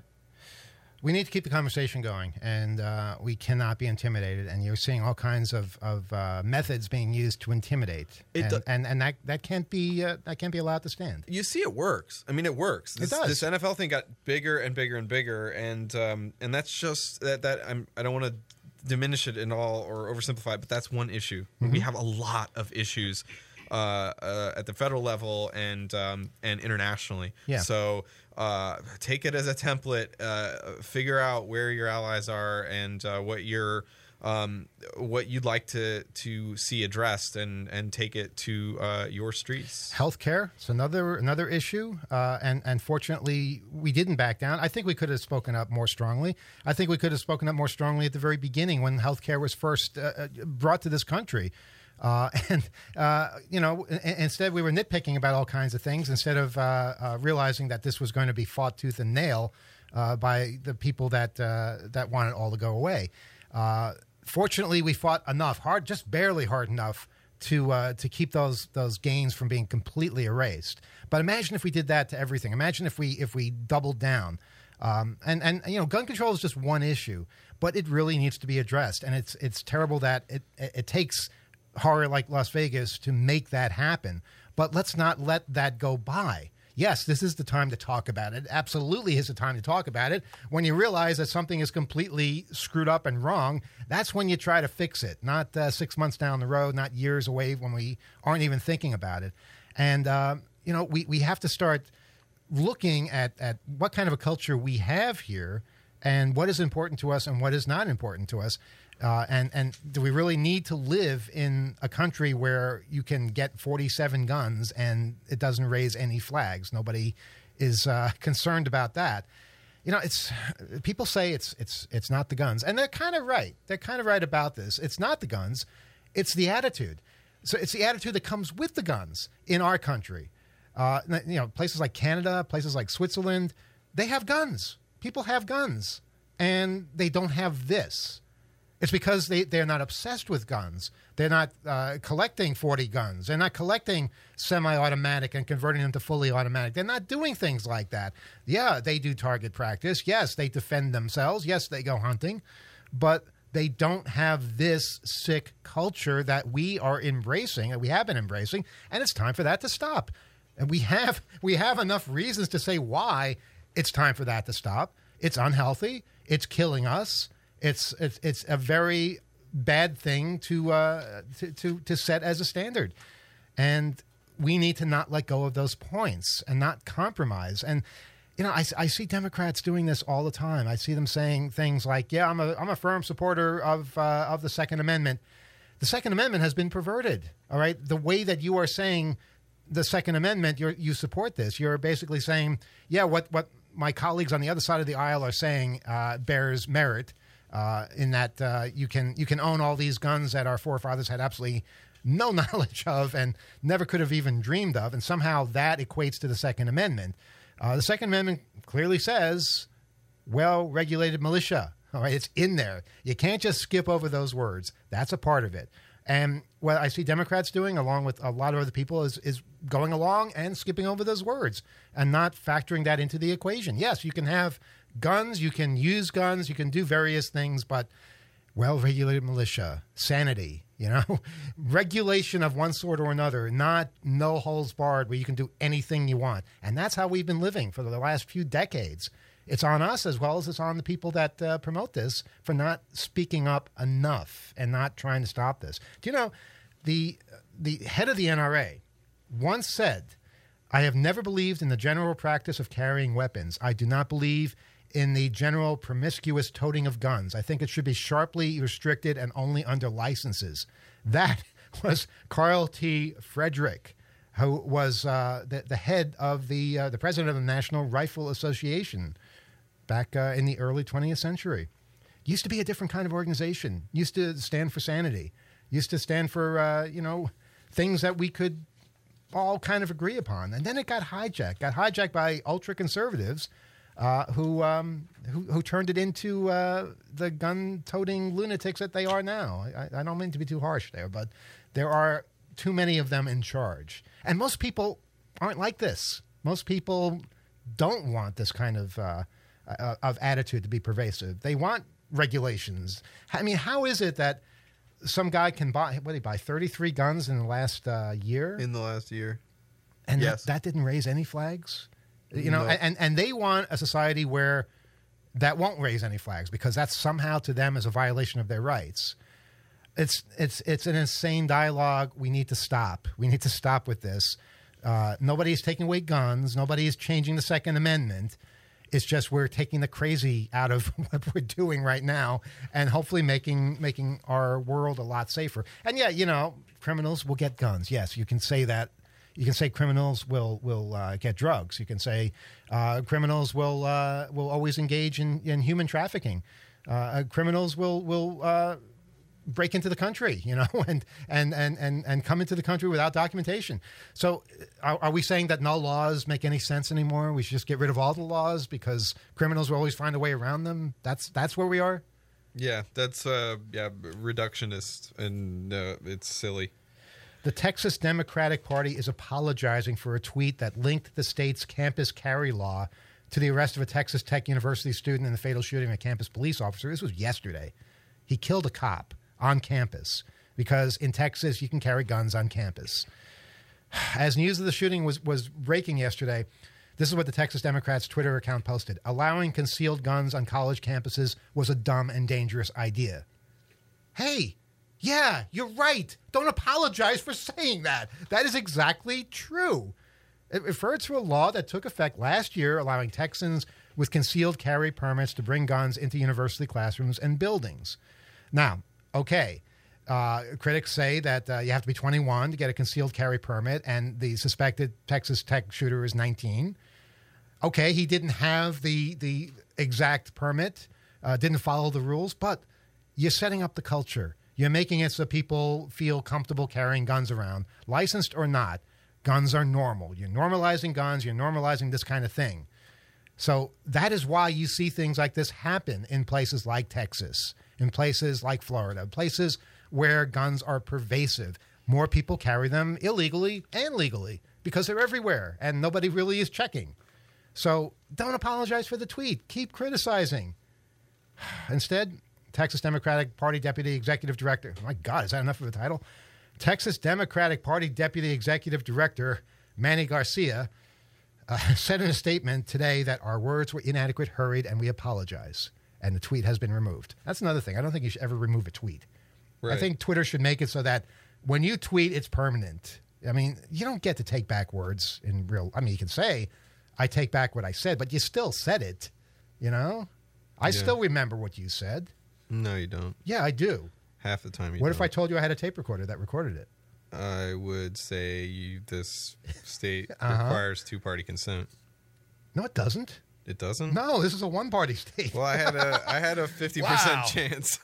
Speaker 3: We need to keep the conversation going, and uh, we cannot be intimidated. And you're seeing all kinds of, of uh, methods being used to intimidate,
Speaker 4: It
Speaker 3: and,
Speaker 4: do-
Speaker 3: and and that that can't be uh, that can't be allowed to stand.
Speaker 4: You see, it works. I mean, it works. This,
Speaker 3: It does.
Speaker 4: This N F L thing got bigger and bigger and bigger, and um, and that's just that. That I'm. I don't want to diminish it in all or oversimplify it, but that's one issue.
Speaker 3: Mm-hmm.
Speaker 4: We have a lot of issues uh, uh, at the federal level and um, and internationally.
Speaker 3: Yeah.
Speaker 4: So uh, take it as a template. Uh, figure out where your allies are and uh, what your um, what you'd like to to see addressed, and and take it to uh, your streets.
Speaker 3: Healthcare, it's another another issue, uh, and and fortunately we didn't back down. I think we could have spoken up more strongly. I think we could have spoken up more strongly at the very beginning when healthcare was first uh, brought to this country. Uh, and, uh, you know, instead we were nitpicking about all kinds of things instead of uh, uh, realizing that this was going to be fought tooth and nail uh, by the people that uh, that want it all to go away. Uh, fortunately, we fought enough, hard, just barely hard enough to uh, to keep those those gains from being completely erased. But imagine if we did that to everything. Imagine if we if we doubled down. Um, and, and, you know, gun control is just one issue, but it really needs to be addressed. And it's it's terrible that it it, it takes horror like Las Vegas to make that happen. But let's not let that go by. Yes, this is the time to talk about it. Absolutely is the time to talk about it. When you realize that something is completely screwed up and wrong, that's when you try to fix it, not uh, six months down the road, not years away when we aren't even thinking about it. And, uh, you know, we, we have to start looking at, at what kind of a culture we have here and what is important to us and what is not important to us. Uh, and, and do we really need to live in a country where you can get forty-seven guns and it doesn't raise any flags? Nobody is uh, concerned about that. You know, it's people say it's it's it's not the guns, and they're kind of right. They're kind of right about this. It's not the guns, it's the attitude. So it's the attitude that comes with the guns in our country. Uh, you know, places like Canada, places like Switzerland, they have guns. People have guns, and they don't have this. It's because they, they're not obsessed with guns. They're not uh, collecting forty guns. They're not collecting semi-automatic and converting them to fully automatic. They're not doing things like that. Yeah, they do target practice. Yes, they defend themselves. Yes, they go hunting. But They don't have this sick culture that we are embracing, and we have been embracing, and it's time for that to stop. And we have we have enough reasons to say why it's time for that to stop. It's unhealthy. It's killing us. It's it's it's a very bad thing to uh, to, to to set as a standard, and we need to not let go of those points and not compromise. And you know, I, I see Democrats doing this all the time. I see them saying things like, "Yeah, I'm a I'm a firm supporter of uh, of the Second Amendment." The Second Amendment has been perverted. All right, the way that you are saying the Second Amendment, you you support this. You're basically saying, "Yeah, what what my colleagues on the other side of the aisle are saying uh, bears merit." Uh, in that uh, you can you can own all these guns that our forefathers had absolutely no knowledge of and never could have even dreamed of, and somehow that equates to the Second Amendment. Uh, the Second Amendment clearly says well-regulated militia. All right, it's in there. You can't just skip over those words. That's a part of it. And what I see Democrats doing, along with a lot of other people, is is going along and skipping over those words and not factoring that into the equation. Yes, you can have guns, you can use guns, you can do various things, but well-regulated militia, sanity, you know, regulation of one sort or another, not no holds barred where you can do anything you want. And that's how we've been living for the last few decades. It's on us as well as it's on the people that uh, promote this for not speaking up enough and not trying to stop this. Do you know, the the head of the N R A once said, "I have never believed in the general practice of carrying weapons. I do not believe in the general promiscuous toting of guns. I think it should be sharply restricted and only under licenses." That was Carl T. Frederick, who was uh, the, the head of the uh, the president of the National Rifle Association back uh, in the early twentieth century. Used to be a different kind of organization. Used to stand for sanity. Used to stand for uh, you know things that we could all kind of agree upon. And then it got hijacked. Got hijacked by ultra conservatives. Uh, who, um, who who turned it into uh, the gun-toting lunatics that they are now. I, I don't mean to be too harsh there, but there are too many of them in charge. And most people aren't like this. Most people don't want this kind of uh, uh, of attitude to be pervasive. They want regulations. I mean, how is it that some guy can buy, what did he buy, thirty-three guns in the last uh, year?
Speaker 4: In the last year.
Speaker 3: And
Speaker 4: yes.
Speaker 3: that, that didn't raise any flags? You know,
Speaker 4: No.
Speaker 3: and, and they want a society where that won't raise any flags because that's somehow to them is a violation of their rights. It's it's it's an insane dialogue. We need to stop. We need to stop with this. Uh, nobody's taking away guns. Nobody's changing the Second Amendment. It's just we're taking the crazy out of what we're doing right now and hopefully making making our world a lot safer. And yeah, you know, criminals will get guns. Yes, you can say that. You can say criminals will will uh, get drugs. You can say uh, criminals will uh, will always engage in, in human trafficking. Uh, criminals will will uh, break into the country, you know, and, and and and and come into the country without documentation. So, are, are we saying that no laws make any sense anymore? We should just get rid of all the laws because criminals will always find a way around them. That's that's where we are.
Speaker 4: Yeah, that's uh, yeah, reductionist, and uh, it's silly.
Speaker 3: The Texas Democratic Party is apologizing for a tweet that linked the state's campus carry law to the arrest of a Texas Tech University student in the fatal shooting of a campus police officer. This was yesterday. He killed a cop on campus because in Texas you can carry guns on campus. As news of the shooting was, was breaking yesterday, this is what the Texas Democrats' Twitter account posted. Allowing concealed guns on college campuses was a dumb and dangerous idea. Hey! Yeah, you're right. Don't apologize for saying that. That is exactly true. It referred to a law that took effect last year allowing Texans with concealed carry permits to bring guns into university classrooms and buildings. Now, okay, uh, critics say that uh, you have to be twenty-one to get a concealed carry permit, and the suspected Texas Tech shooter is nineteen. Okay, he didn't have the, the exact permit, uh, didn't follow the rules, but you're setting up the culture. You're making it so people feel comfortable carrying guns around. Licensed or not, guns are normal. You're normalizing guns. You're normalizing this kind of thing. So that is why you see things like this happen in places like Texas, in places like Florida, places where guns are pervasive. More people carry them illegally and legally because they're everywhere and nobody really is checking. So don't apologize for the tweet. Keep criticizing. Instead, Texas Democratic Party Deputy Executive Director. My God, is that enough of a title? Texas Democratic Party Deputy Executive Director Manny Garcia uh, said in a statement today that our words were inadequate, hurried, and we apologize. And the tweet has been removed. That's another thing. I don't think you should ever remove a tweet. Right. I think Twitter should make it so that when you tweet, it's permanent. I mean, you don't get to take back words in real... I mean, you can say, I take back what I said, but you still said it, you know? I yeah. still remember what you said.
Speaker 4: No, you don't.
Speaker 3: Yeah, I do.
Speaker 4: Half the time you
Speaker 3: What
Speaker 4: don't.
Speaker 3: if I told you I had a tape recorder that recorded it?
Speaker 4: I would say you, this state
Speaker 3: uh-huh.
Speaker 4: requires two-party consent.
Speaker 3: No, it doesn't.
Speaker 4: It doesn't?
Speaker 3: No, this is a one-party state.
Speaker 4: Well, I had a I had a fifty percent
Speaker 3: wow.
Speaker 4: chance.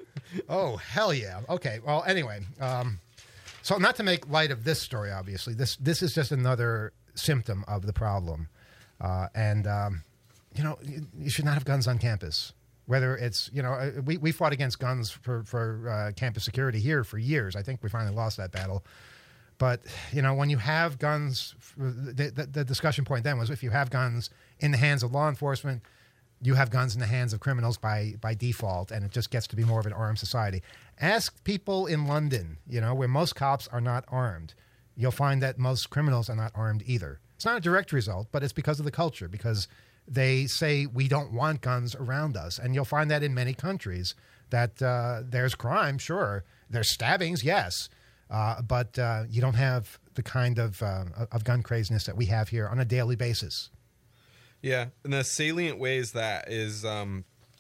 Speaker 3: Oh, hell yeah. Okay, well, anyway. Um, so not to make light of this story, obviously. This this is just another symptom of the problem. Uh, and, um, you know, you, you should not have guns on campus. Whether it's, you know, we, we fought against guns for, for uh, campus security here for years. I think we finally lost that battle. But, you know, when you have guns, the, the, the discussion point then was if you have guns in the hands of law enforcement, you have guns in the hands of criminals by, by default, and it just gets to be more of an armed society. Ask people in London, you know, where most cops are not armed. You'll find that most criminals are not armed either. It's not a direct result, but it's because of the culture, because they say we don't want guns around us. And you'll find that in many countries, that uh, there's crime, sure. There's stabbings, yes. Uh, but uh, you don't have the kind of uh, of gun craziness that we have here on a daily basis.
Speaker 4: Yeah, and the salient ways that is um,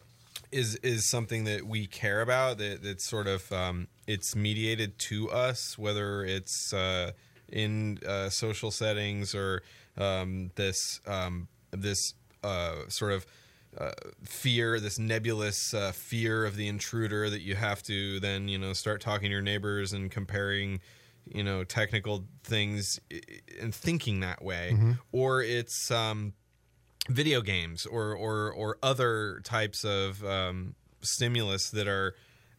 Speaker 4: is is something that we care about. That that's sort of um, it's mediated to us, whether it's uh, in uh, social settings or um, this um, this uh, sort of. Uh, fear, this nebulous uh, fear of the intruder that you have to then, you know, start talking to your neighbors and comparing, you know, technical things and thinking that way. Mm-hmm. Or it's um, video games or, or, or other types of um, stimulus that are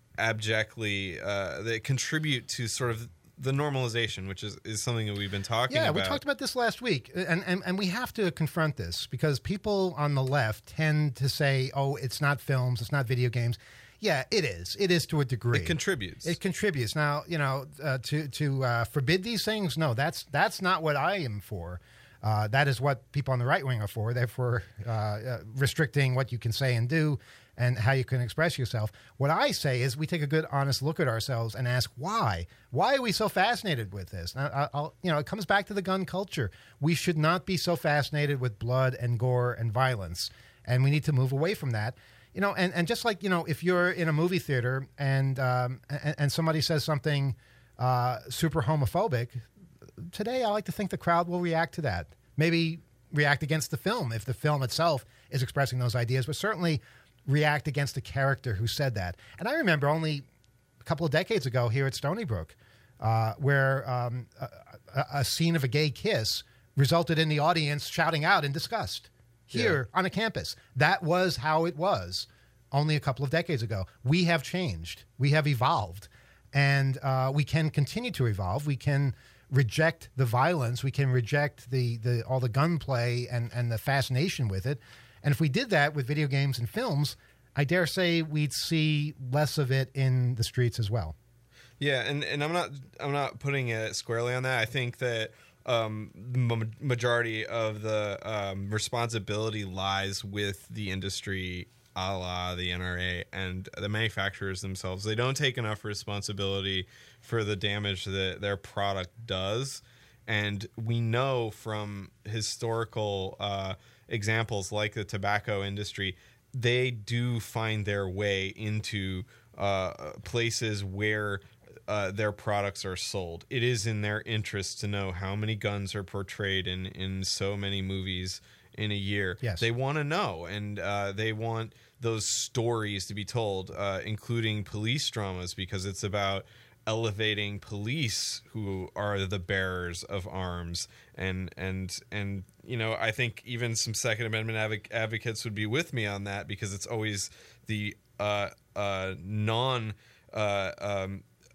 Speaker 4: abjectly, uh, that contribute to sort of the normalization, which is, is something that we've been talking
Speaker 3: yeah,
Speaker 4: about.
Speaker 3: Yeah, we talked about this last week, and, and and we have to confront this because people on the left tend to say, oh, it's not films, it's not video games. Yeah, it is. It is to a degree.
Speaker 4: It contributes.
Speaker 3: It contributes. Now, you know, uh, to to uh, forbid these things, no, that's that's not what I am for. Uh, that is what people on the right wing are for. They're for uh, uh, restricting what you can say and do and how you can express yourself. What I say is we take a good, honest look at ourselves and ask why. Why are we so fascinated with this? Now, I'll, you know, it comes back to the gun culture. We should not be so fascinated with blood and gore and violence, and we need to move away from that. You know, and, and just like, you know, if you're in a movie theater and um, and, and somebody says something uh, super homophobic, today I like to think the crowd will react to that. Maybe react against the film if the film itself is expressing those ideas, but certainly react against the character who said that. And I remember only a couple of decades ago here at Stony Brook, uh, where um, a, a scene of a gay kiss resulted in the audience shouting out in disgust here yeah. on a campus. That was how it was only a couple of decades ago. We have changed. We have evolved. And uh, we can continue to evolve. We can reject the violence. We can reject the, the all the gunplay and, and the fascination with it. And if we did that with video games and films, I dare say we'd see less of it in the streets as well.
Speaker 4: Yeah, and, and I'm not I'm not putting it squarely on that. I think that um, the majority of the um, responsibility lies with the industry, a la the N R A and the manufacturers themselves. They don't take enough responsibility for the damage that their product does. And we know from historical uh, examples like the tobacco industry, they do find their way into uh, places where uh, their products are sold. It is in their interest to know how many guns are portrayed in, in so many movies in a year.
Speaker 3: Yes.
Speaker 4: They want to know, and uh, they want those stories to be told, uh, including police dramas, because it's about elevating police who are the bearers of arms. And, and, and you know, I think even some Second Amendment adv- advocates would be with me on that, because it's always the uh, uh, non uh, um,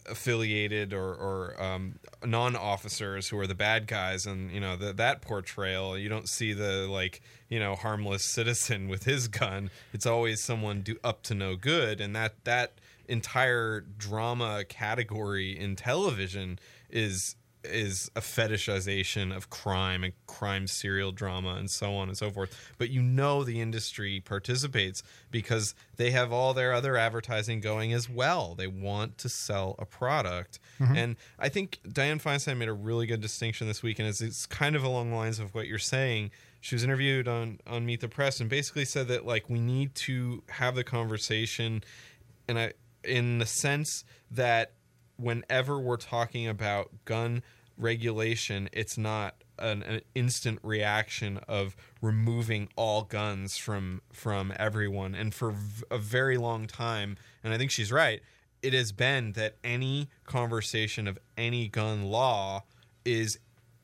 Speaker 4: affiliated or, or um, non-officers who are the bad guys, and you know the, that portrayal. You don't see the like you know harmless citizen with his gun. It's always someone do, up to no good, and that that entire drama category in television is is a fetishization of crime and crime serial drama and so on and so forth. But you know the industry participates because they have all their other advertising going as well. They want to sell a product. Mm-hmm. And I think Dianne Feinstein made a really good distinction this week, and it's, it's kind of along the lines of what you're saying. She was interviewed on, on Meet the Press and basically said that like we need to have the conversation and I in the sense that whenever we're talking about gun regulation, it's not an, an instant reaction of removing all guns from from everyone. And for v- a very long time, and I think she's right, it has been that any conversation of any gun law is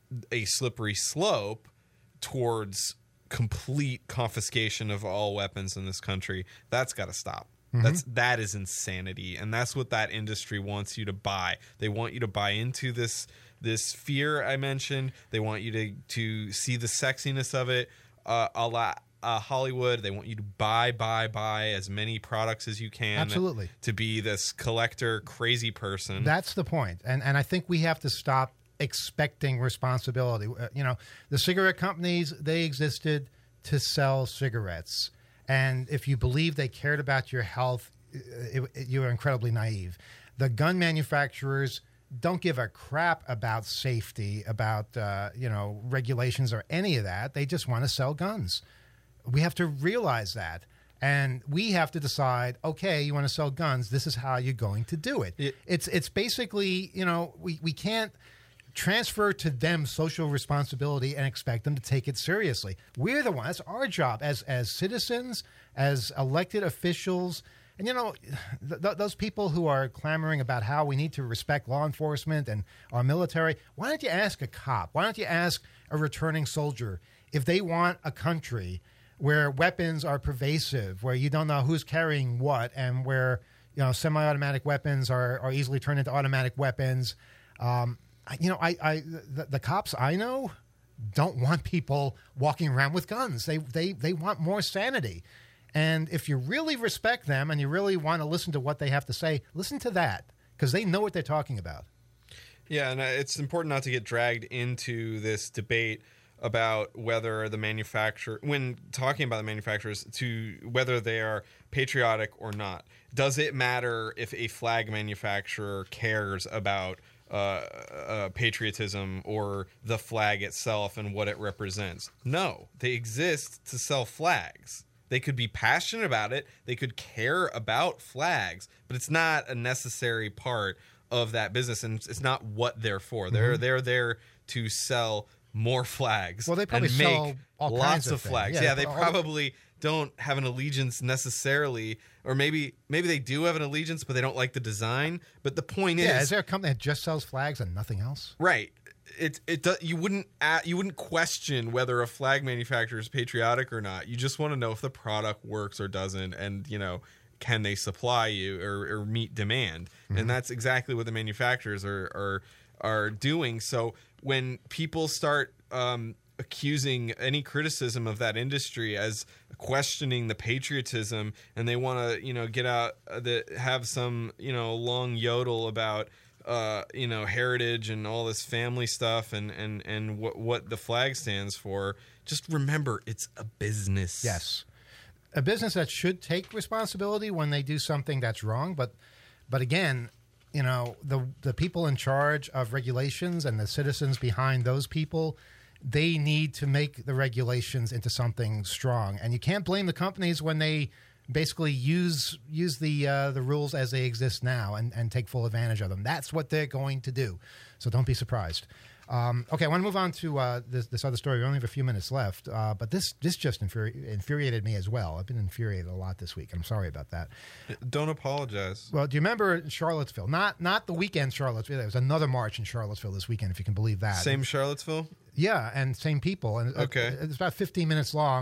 Speaker 4: a slippery slope towards complete confiscation of all weapons in this country. That's got to stop. Mm-hmm. That's that is insanity, and that's what that industry wants you to buy. They want you to buy into this this fear I mentioned. They want you to to see the sexiness of it, uh, a la uh, Hollywood. They want you to buy, buy, buy as many products as you can.
Speaker 3: Absolutely.
Speaker 4: To be this collector, crazy person.
Speaker 3: That's the point, and and I think we have to stop expecting responsibility. Uh, you know, the cigarette companies, they existed to sell cigarettes. And if you believe they cared about your health, it, it, you are incredibly naive. The gun manufacturers don't give a crap about safety, about uh, you know regulations or any of that. They just want to sell guns. We have to realize that. And we have to decide, okay, you want to sell guns, this is how you're going to do it. it it's it's basically, you know, we, we can't transfer to them social responsibility and expect them to take it seriously. We're the ones. That's our job as as citizens, as elected officials. And, you know, th- th- those people who are clamoring about how we need to respect law enforcement and our military, why don't you ask a cop? Why don't you ask a returning soldier if they want a country where weapons are pervasive, where you don't know who's carrying what, and where, you know, semi-automatic weapons are, are easily turned into automatic weapons. Um You know, I, I the, the cops I know don't want people walking around with guns. They, they they want more sanity. And if you really respect them and you really want to listen to what they have to say, listen to that, because they know what they're talking about.
Speaker 4: Yeah, and it's important not to get dragged into this debate about whether the manufacturer, when talking about the manufacturers, to whether they are patriotic or not. Does it matter if a flag manufacturer cares about Uh, uh, patriotism or the flag itself and what it represents? No, they exist to sell flags. They could be passionate about it. They could care about flags, but it's not a necessary part of that business, and it's not what they're for. Mm-hmm. They're they're there to sell more flags.
Speaker 3: Well, they probably
Speaker 4: and
Speaker 3: sell
Speaker 4: make
Speaker 3: all
Speaker 4: lots
Speaker 3: kinds of,
Speaker 4: of flags.
Speaker 3: Yeah,
Speaker 4: Yeah,
Speaker 3: they
Speaker 4: they
Speaker 3: all-
Speaker 4: probably don't have an allegiance necessarily, or maybe maybe they do have an allegiance, but they don't like the design. But the point
Speaker 3: Yeah,
Speaker 4: is,
Speaker 3: is there a company that just sells flags and nothing else?
Speaker 4: right? It it do, you wouldn't a you wouldn't question whether a flag manufacturer is patriotic or not. You just want to know if the product works or doesn't, and you know, can they supply you or, or meet demand? Mm-hmm. And that's exactly what the manufacturers are are are doing. So when people start um, accusing any criticism of that industry as questioning the patriotism, and they want to, you know, get out the have some, you know, long yodel about, uh, you know, heritage and all this family stuff, and and and what what the flag stands for. Just remember, it's a business.
Speaker 3: Yes, a business that should take responsibility when they do something that's wrong. But, but again, you know, the the people in charge of regulations and the citizens behind those people, they need to make the regulations into something strong. And you can't blame the companies when they basically use use the uh, the rules as they exist now and, and take full advantage of them. That's what they're going to do. So don't be surprised. Um, okay, I want to move on to uh, this, this other story. We only have a few minutes left, uh, but this this just infuri- infuriated me as well. I've been infuriated a lot this week. I'm sorry about that.
Speaker 4: Don't apologize.
Speaker 3: Well, do you remember Charlottesville? Not not the weekend Charlottesville. There was another march in Charlottesville this weekend, if you can believe that.
Speaker 4: Same Charlottesville?
Speaker 3: Yeah, and same people. And
Speaker 4: Okay.
Speaker 3: It's about fifteen minutes long.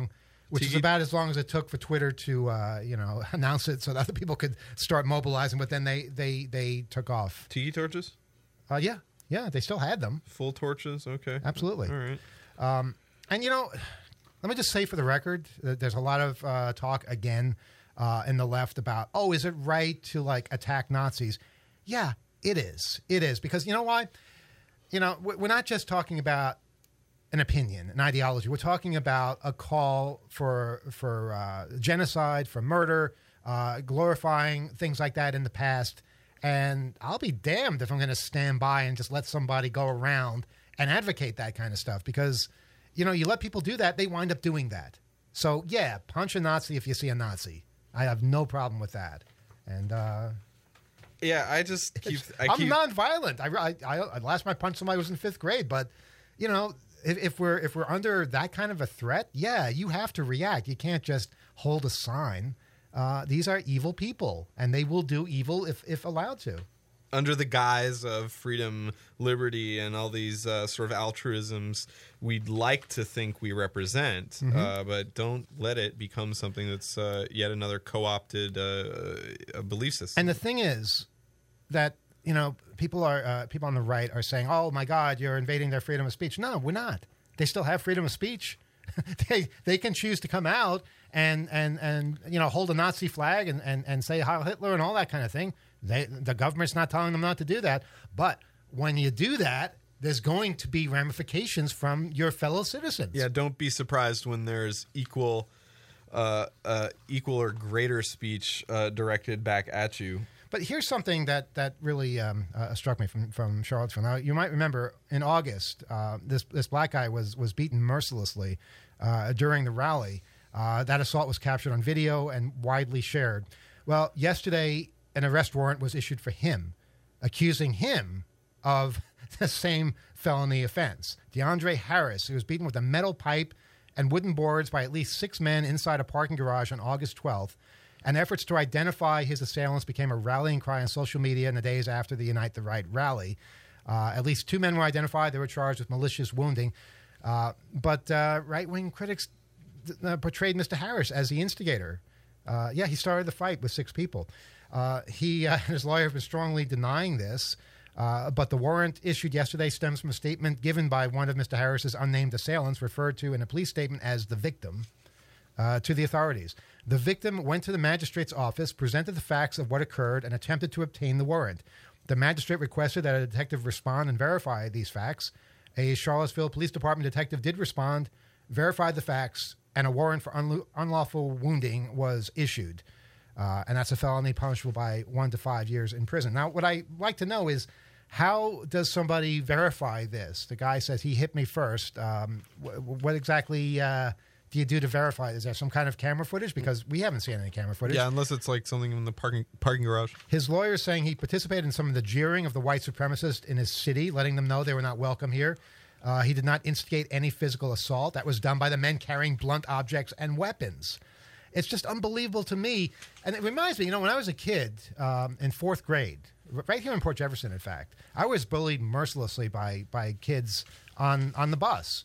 Speaker 3: which
Speaker 4: Tiki-
Speaker 3: is about as long as it took for Twitter to, uh, you know, announce it so that other people could start mobilizing. But then they they they took off.
Speaker 4: Tiki torches?
Speaker 3: Uh, yeah, yeah, they still had them.
Speaker 4: Full torches? Okay.
Speaker 3: Absolutely.
Speaker 4: All right.
Speaker 3: Um, and, you know, let me just say for the record, that there's a lot of uh, talk again uh, in the left about, oh, is it right to, like, attack Nazis? Yeah, it is. It is. Because you know why? You know, we're not just talking about an opinion, an ideology. We're talking about a call for for uh, genocide, for murder, uh, glorifying things like that in the past. And I'll be damned if I'm going to stand by and just let somebody go around and advocate that kind of stuff. Because, you know, you let people do that, they wind up doing that. So, yeah, punch a Nazi if you see a Nazi. I have no problem with that. And, uh...
Speaker 4: Yeah, I just keep... I
Speaker 3: I'm
Speaker 4: keep,
Speaker 3: nonviolent. I, I, I, last time I punched somebody was in fifth grade. But, you know, if, if we're if we're under that kind of a threat, yeah, you have to react. You can't just hold a sign. Uh, these are evil people, and they will do evil if, if allowed to.
Speaker 4: Under the guise of freedom, liberty, and all these uh, sort of altruisms we'd like to think we represent, mm-hmm. uh, but don't let it become something that's uh, yet another co-opted uh, belief system.
Speaker 3: And the thing is that, you know, people are uh, people on the right are saying, oh, my God, you're invading their freedom of speech. No, we're not. They still have freedom of speech. they they can choose to come out and, and, and you know, hold a Nazi flag and, and, and say Heil Hitler and all that kind of thing. They, the government's not telling them not to do that. But when you do that, there's going to be ramifications from your fellow citizens.
Speaker 4: Yeah, don't be surprised when there's equal uh, uh, equal or greater speech uh, directed back at you.
Speaker 3: But here's something that, that really um, uh, struck me from, from Charlottesville. Now, you might remember in August, uh, this, this black guy was, was beaten mercilessly uh, during the rally. Uh, that assault was captured on video and widely shared. Well, yesterday, an arrest warrant was issued for him, accusing him of the same felony offense. DeAndre Harris, who was beaten with a metal pipe and wooden boards by at least six men inside a parking garage on August twelfth. And efforts to identify his assailants became a rallying cry on social media in the days after the Unite the Right rally. Uh, at least two men were identified. They were charged with malicious wounding. Uh, but uh, right-wing critics uh, portrayed Mister Harris as the instigator. Uh, yeah, he started the fight with six people. Uh, he uh, and his lawyer have been strongly denying this. Uh, but the warrant issued yesterday stems from a statement given by one of Mister Harris's unnamed assailants, referred to in a police statement as the victim, uh, to the authorities. The victim went to the magistrate's office, presented the facts of what occurred, and attempted to obtain the warrant. The magistrate requested that a detective respond and verify these facts. A Charlottesville Police Department detective did respond, verified the facts, and a warrant for unlo- unlawful wounding was issued. Uh, and that's a felony punishable by one to five years in prison. Now, what I'd like to know is, how does somebody verify this? The guy says he hit me first. Um, wh- what exactly uh, do you do to verify? Is there some kind of camera footage? Because we haven't seen any camera footage.
Speaker 4: Yeah, unless it's like something in the parking parking garage.
Speaker 3: His lawyer is saying he participated in some of the jeering of the white supremacists in his city, letting them know they were not welcome here. Uh, he did not instigate any physical assault. That was done by the men carrying blunt objects and weapons. It's just unbelievable to me. And it reminds me, you know, when I was a kid um, in fourth grade, right here in Port Jefferson, in fact, I was bullied mercilessly by by kids on, on the bus.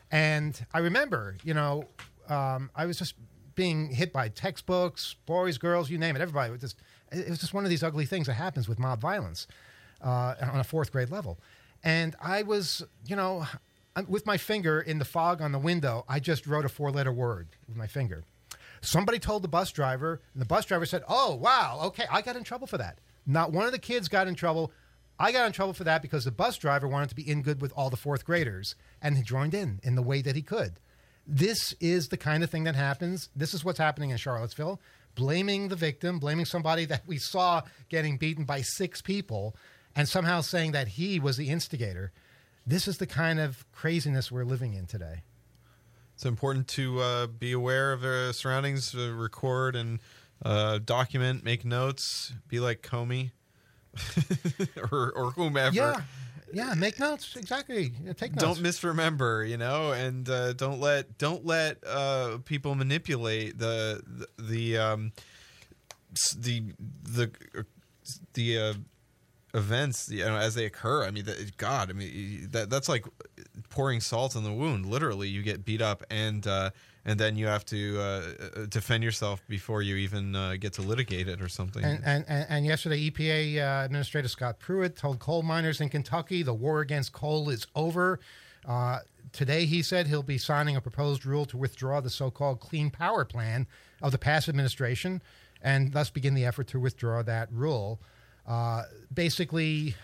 Speaker 3: And I remember, you know, um, I was just being hit by textbooks, boys, girls, you name it, everybody. It was just, it was just one of these ugly things that happens with mob violence uh, on a fourth grade level. And I was, you know, with my finger in the fog on the window, I just wrote a four-letter word with my finger. Somebody told the bus driver, and the bus driver said, oh, wow, okay, I got in trouble for that. Not one of the kids got in trouble. I got in trouble for that because the bus driver wanted to be in good with all the fourth graders, and he joined in in the way that he could. This is the kind of thing that happens. This is what's happening in Charlottesville. Blaming the victim, blaming somebody that we saw getting beaten by six people, and somehow saying that he was the instigator. This is the kind of craziness we're living in today.
Speaker 4: It's important to uh, be aware of uh, surroundings, uh, record and uh, document, make notes, be like Comey or, or whomever.
Speaker 3: Yeah, yeah, make notes. Exactly. Yeah, take notes.
Speaker 4: Don't misremember, you know, and uh, don't let don't let uh, people manipulate the the the um, the the, the uh, events, you know, as they occur. I mean, that, God, I mean that that's like pouring salt in the wound. Literally, you get beat up, and uh, and then you have to uh, defend yourself before you even uh, get to litigate it or something.
Speaker 3: And, and, and, and yesterday, E P A uh, Administrator Scott Pruitt told coal miners in Kentucky the war against coal is over. Uh, today, he said he'll be signing a proposed rule to withdraw the so-called Clean Power Plan of the past administration and thus begin the effort to withdraw that rule. Uh, basically,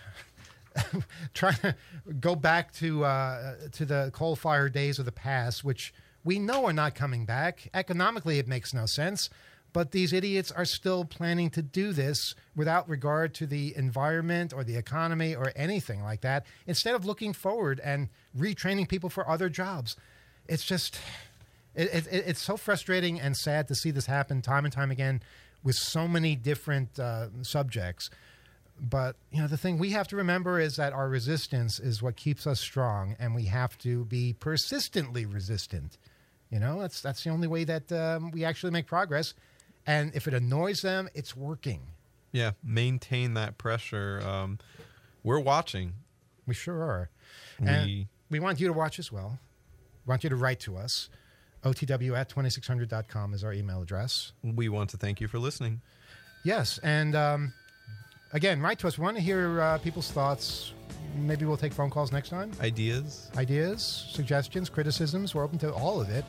Speaker 3: trying to go back to uh, to the coal-fired days of the past, which we know are not coming back. Economically, it makes no sense. But these idiots are still planning to do this without regard to the environment or the economy or anything like that, instead of looking forward and retraining people for other jobs. It's just, it, it, it's so frustrating and sad to see this happen time and time again with so many different uh, subjects. But, you know, the thing we have to remember is that our resistance is what keeps us strong, and we have to be persistently resistant. You know, that's, that's the only way that um, we actually make progress. And if it annoys them, it's working.
Speaker 4: Yeah, maintain that pressure. Um, we're watching.
Speaker 3: We sure are.
Speaker 4: We,
Speaker 3: and we want you to watch as well. We want you to write to us. O T W at twenty-six hundred dot com is our email address.
Speaker 4: We want to thank you for listening.
Speaker 3: Yes, and um, again, write to us. We want to hear uh, people's thoughts. Maybe we'll take phone calls next time.
Speaker 4: Ideas.
Speaker 3: Ideas, suggestions, criticisms. We're open to all of it.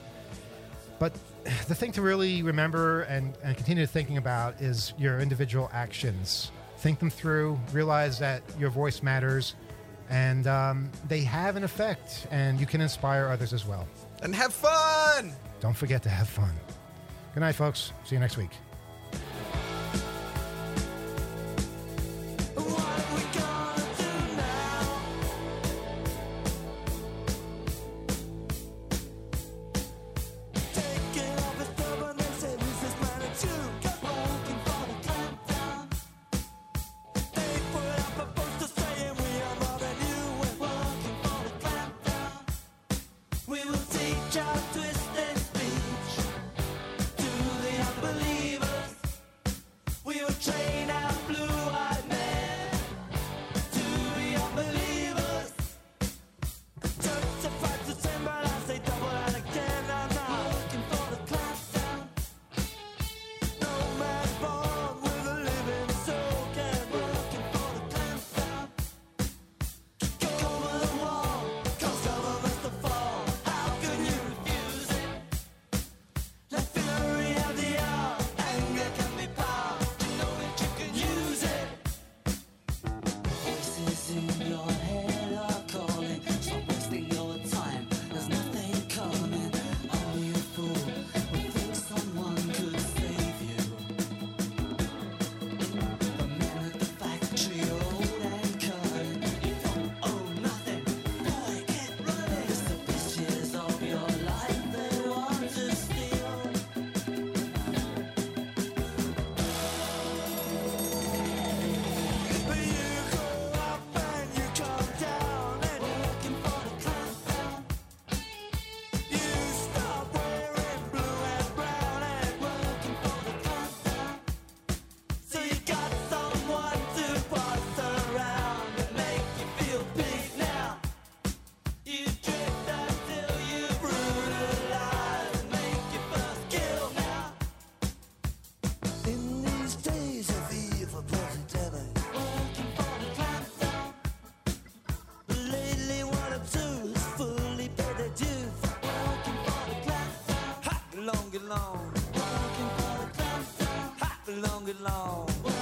Speaker 3: But the thing to really remember and, and continue thinking about is your individual actions. Think them through. Realize that your voice matters. And um, they have an effect. And you can inspire others as well.
Speaker 4: And have fun!
Speaker 3: Don't forget to have fun. Good night, folks. See you next week.
Speaker 5: long, long, long, long.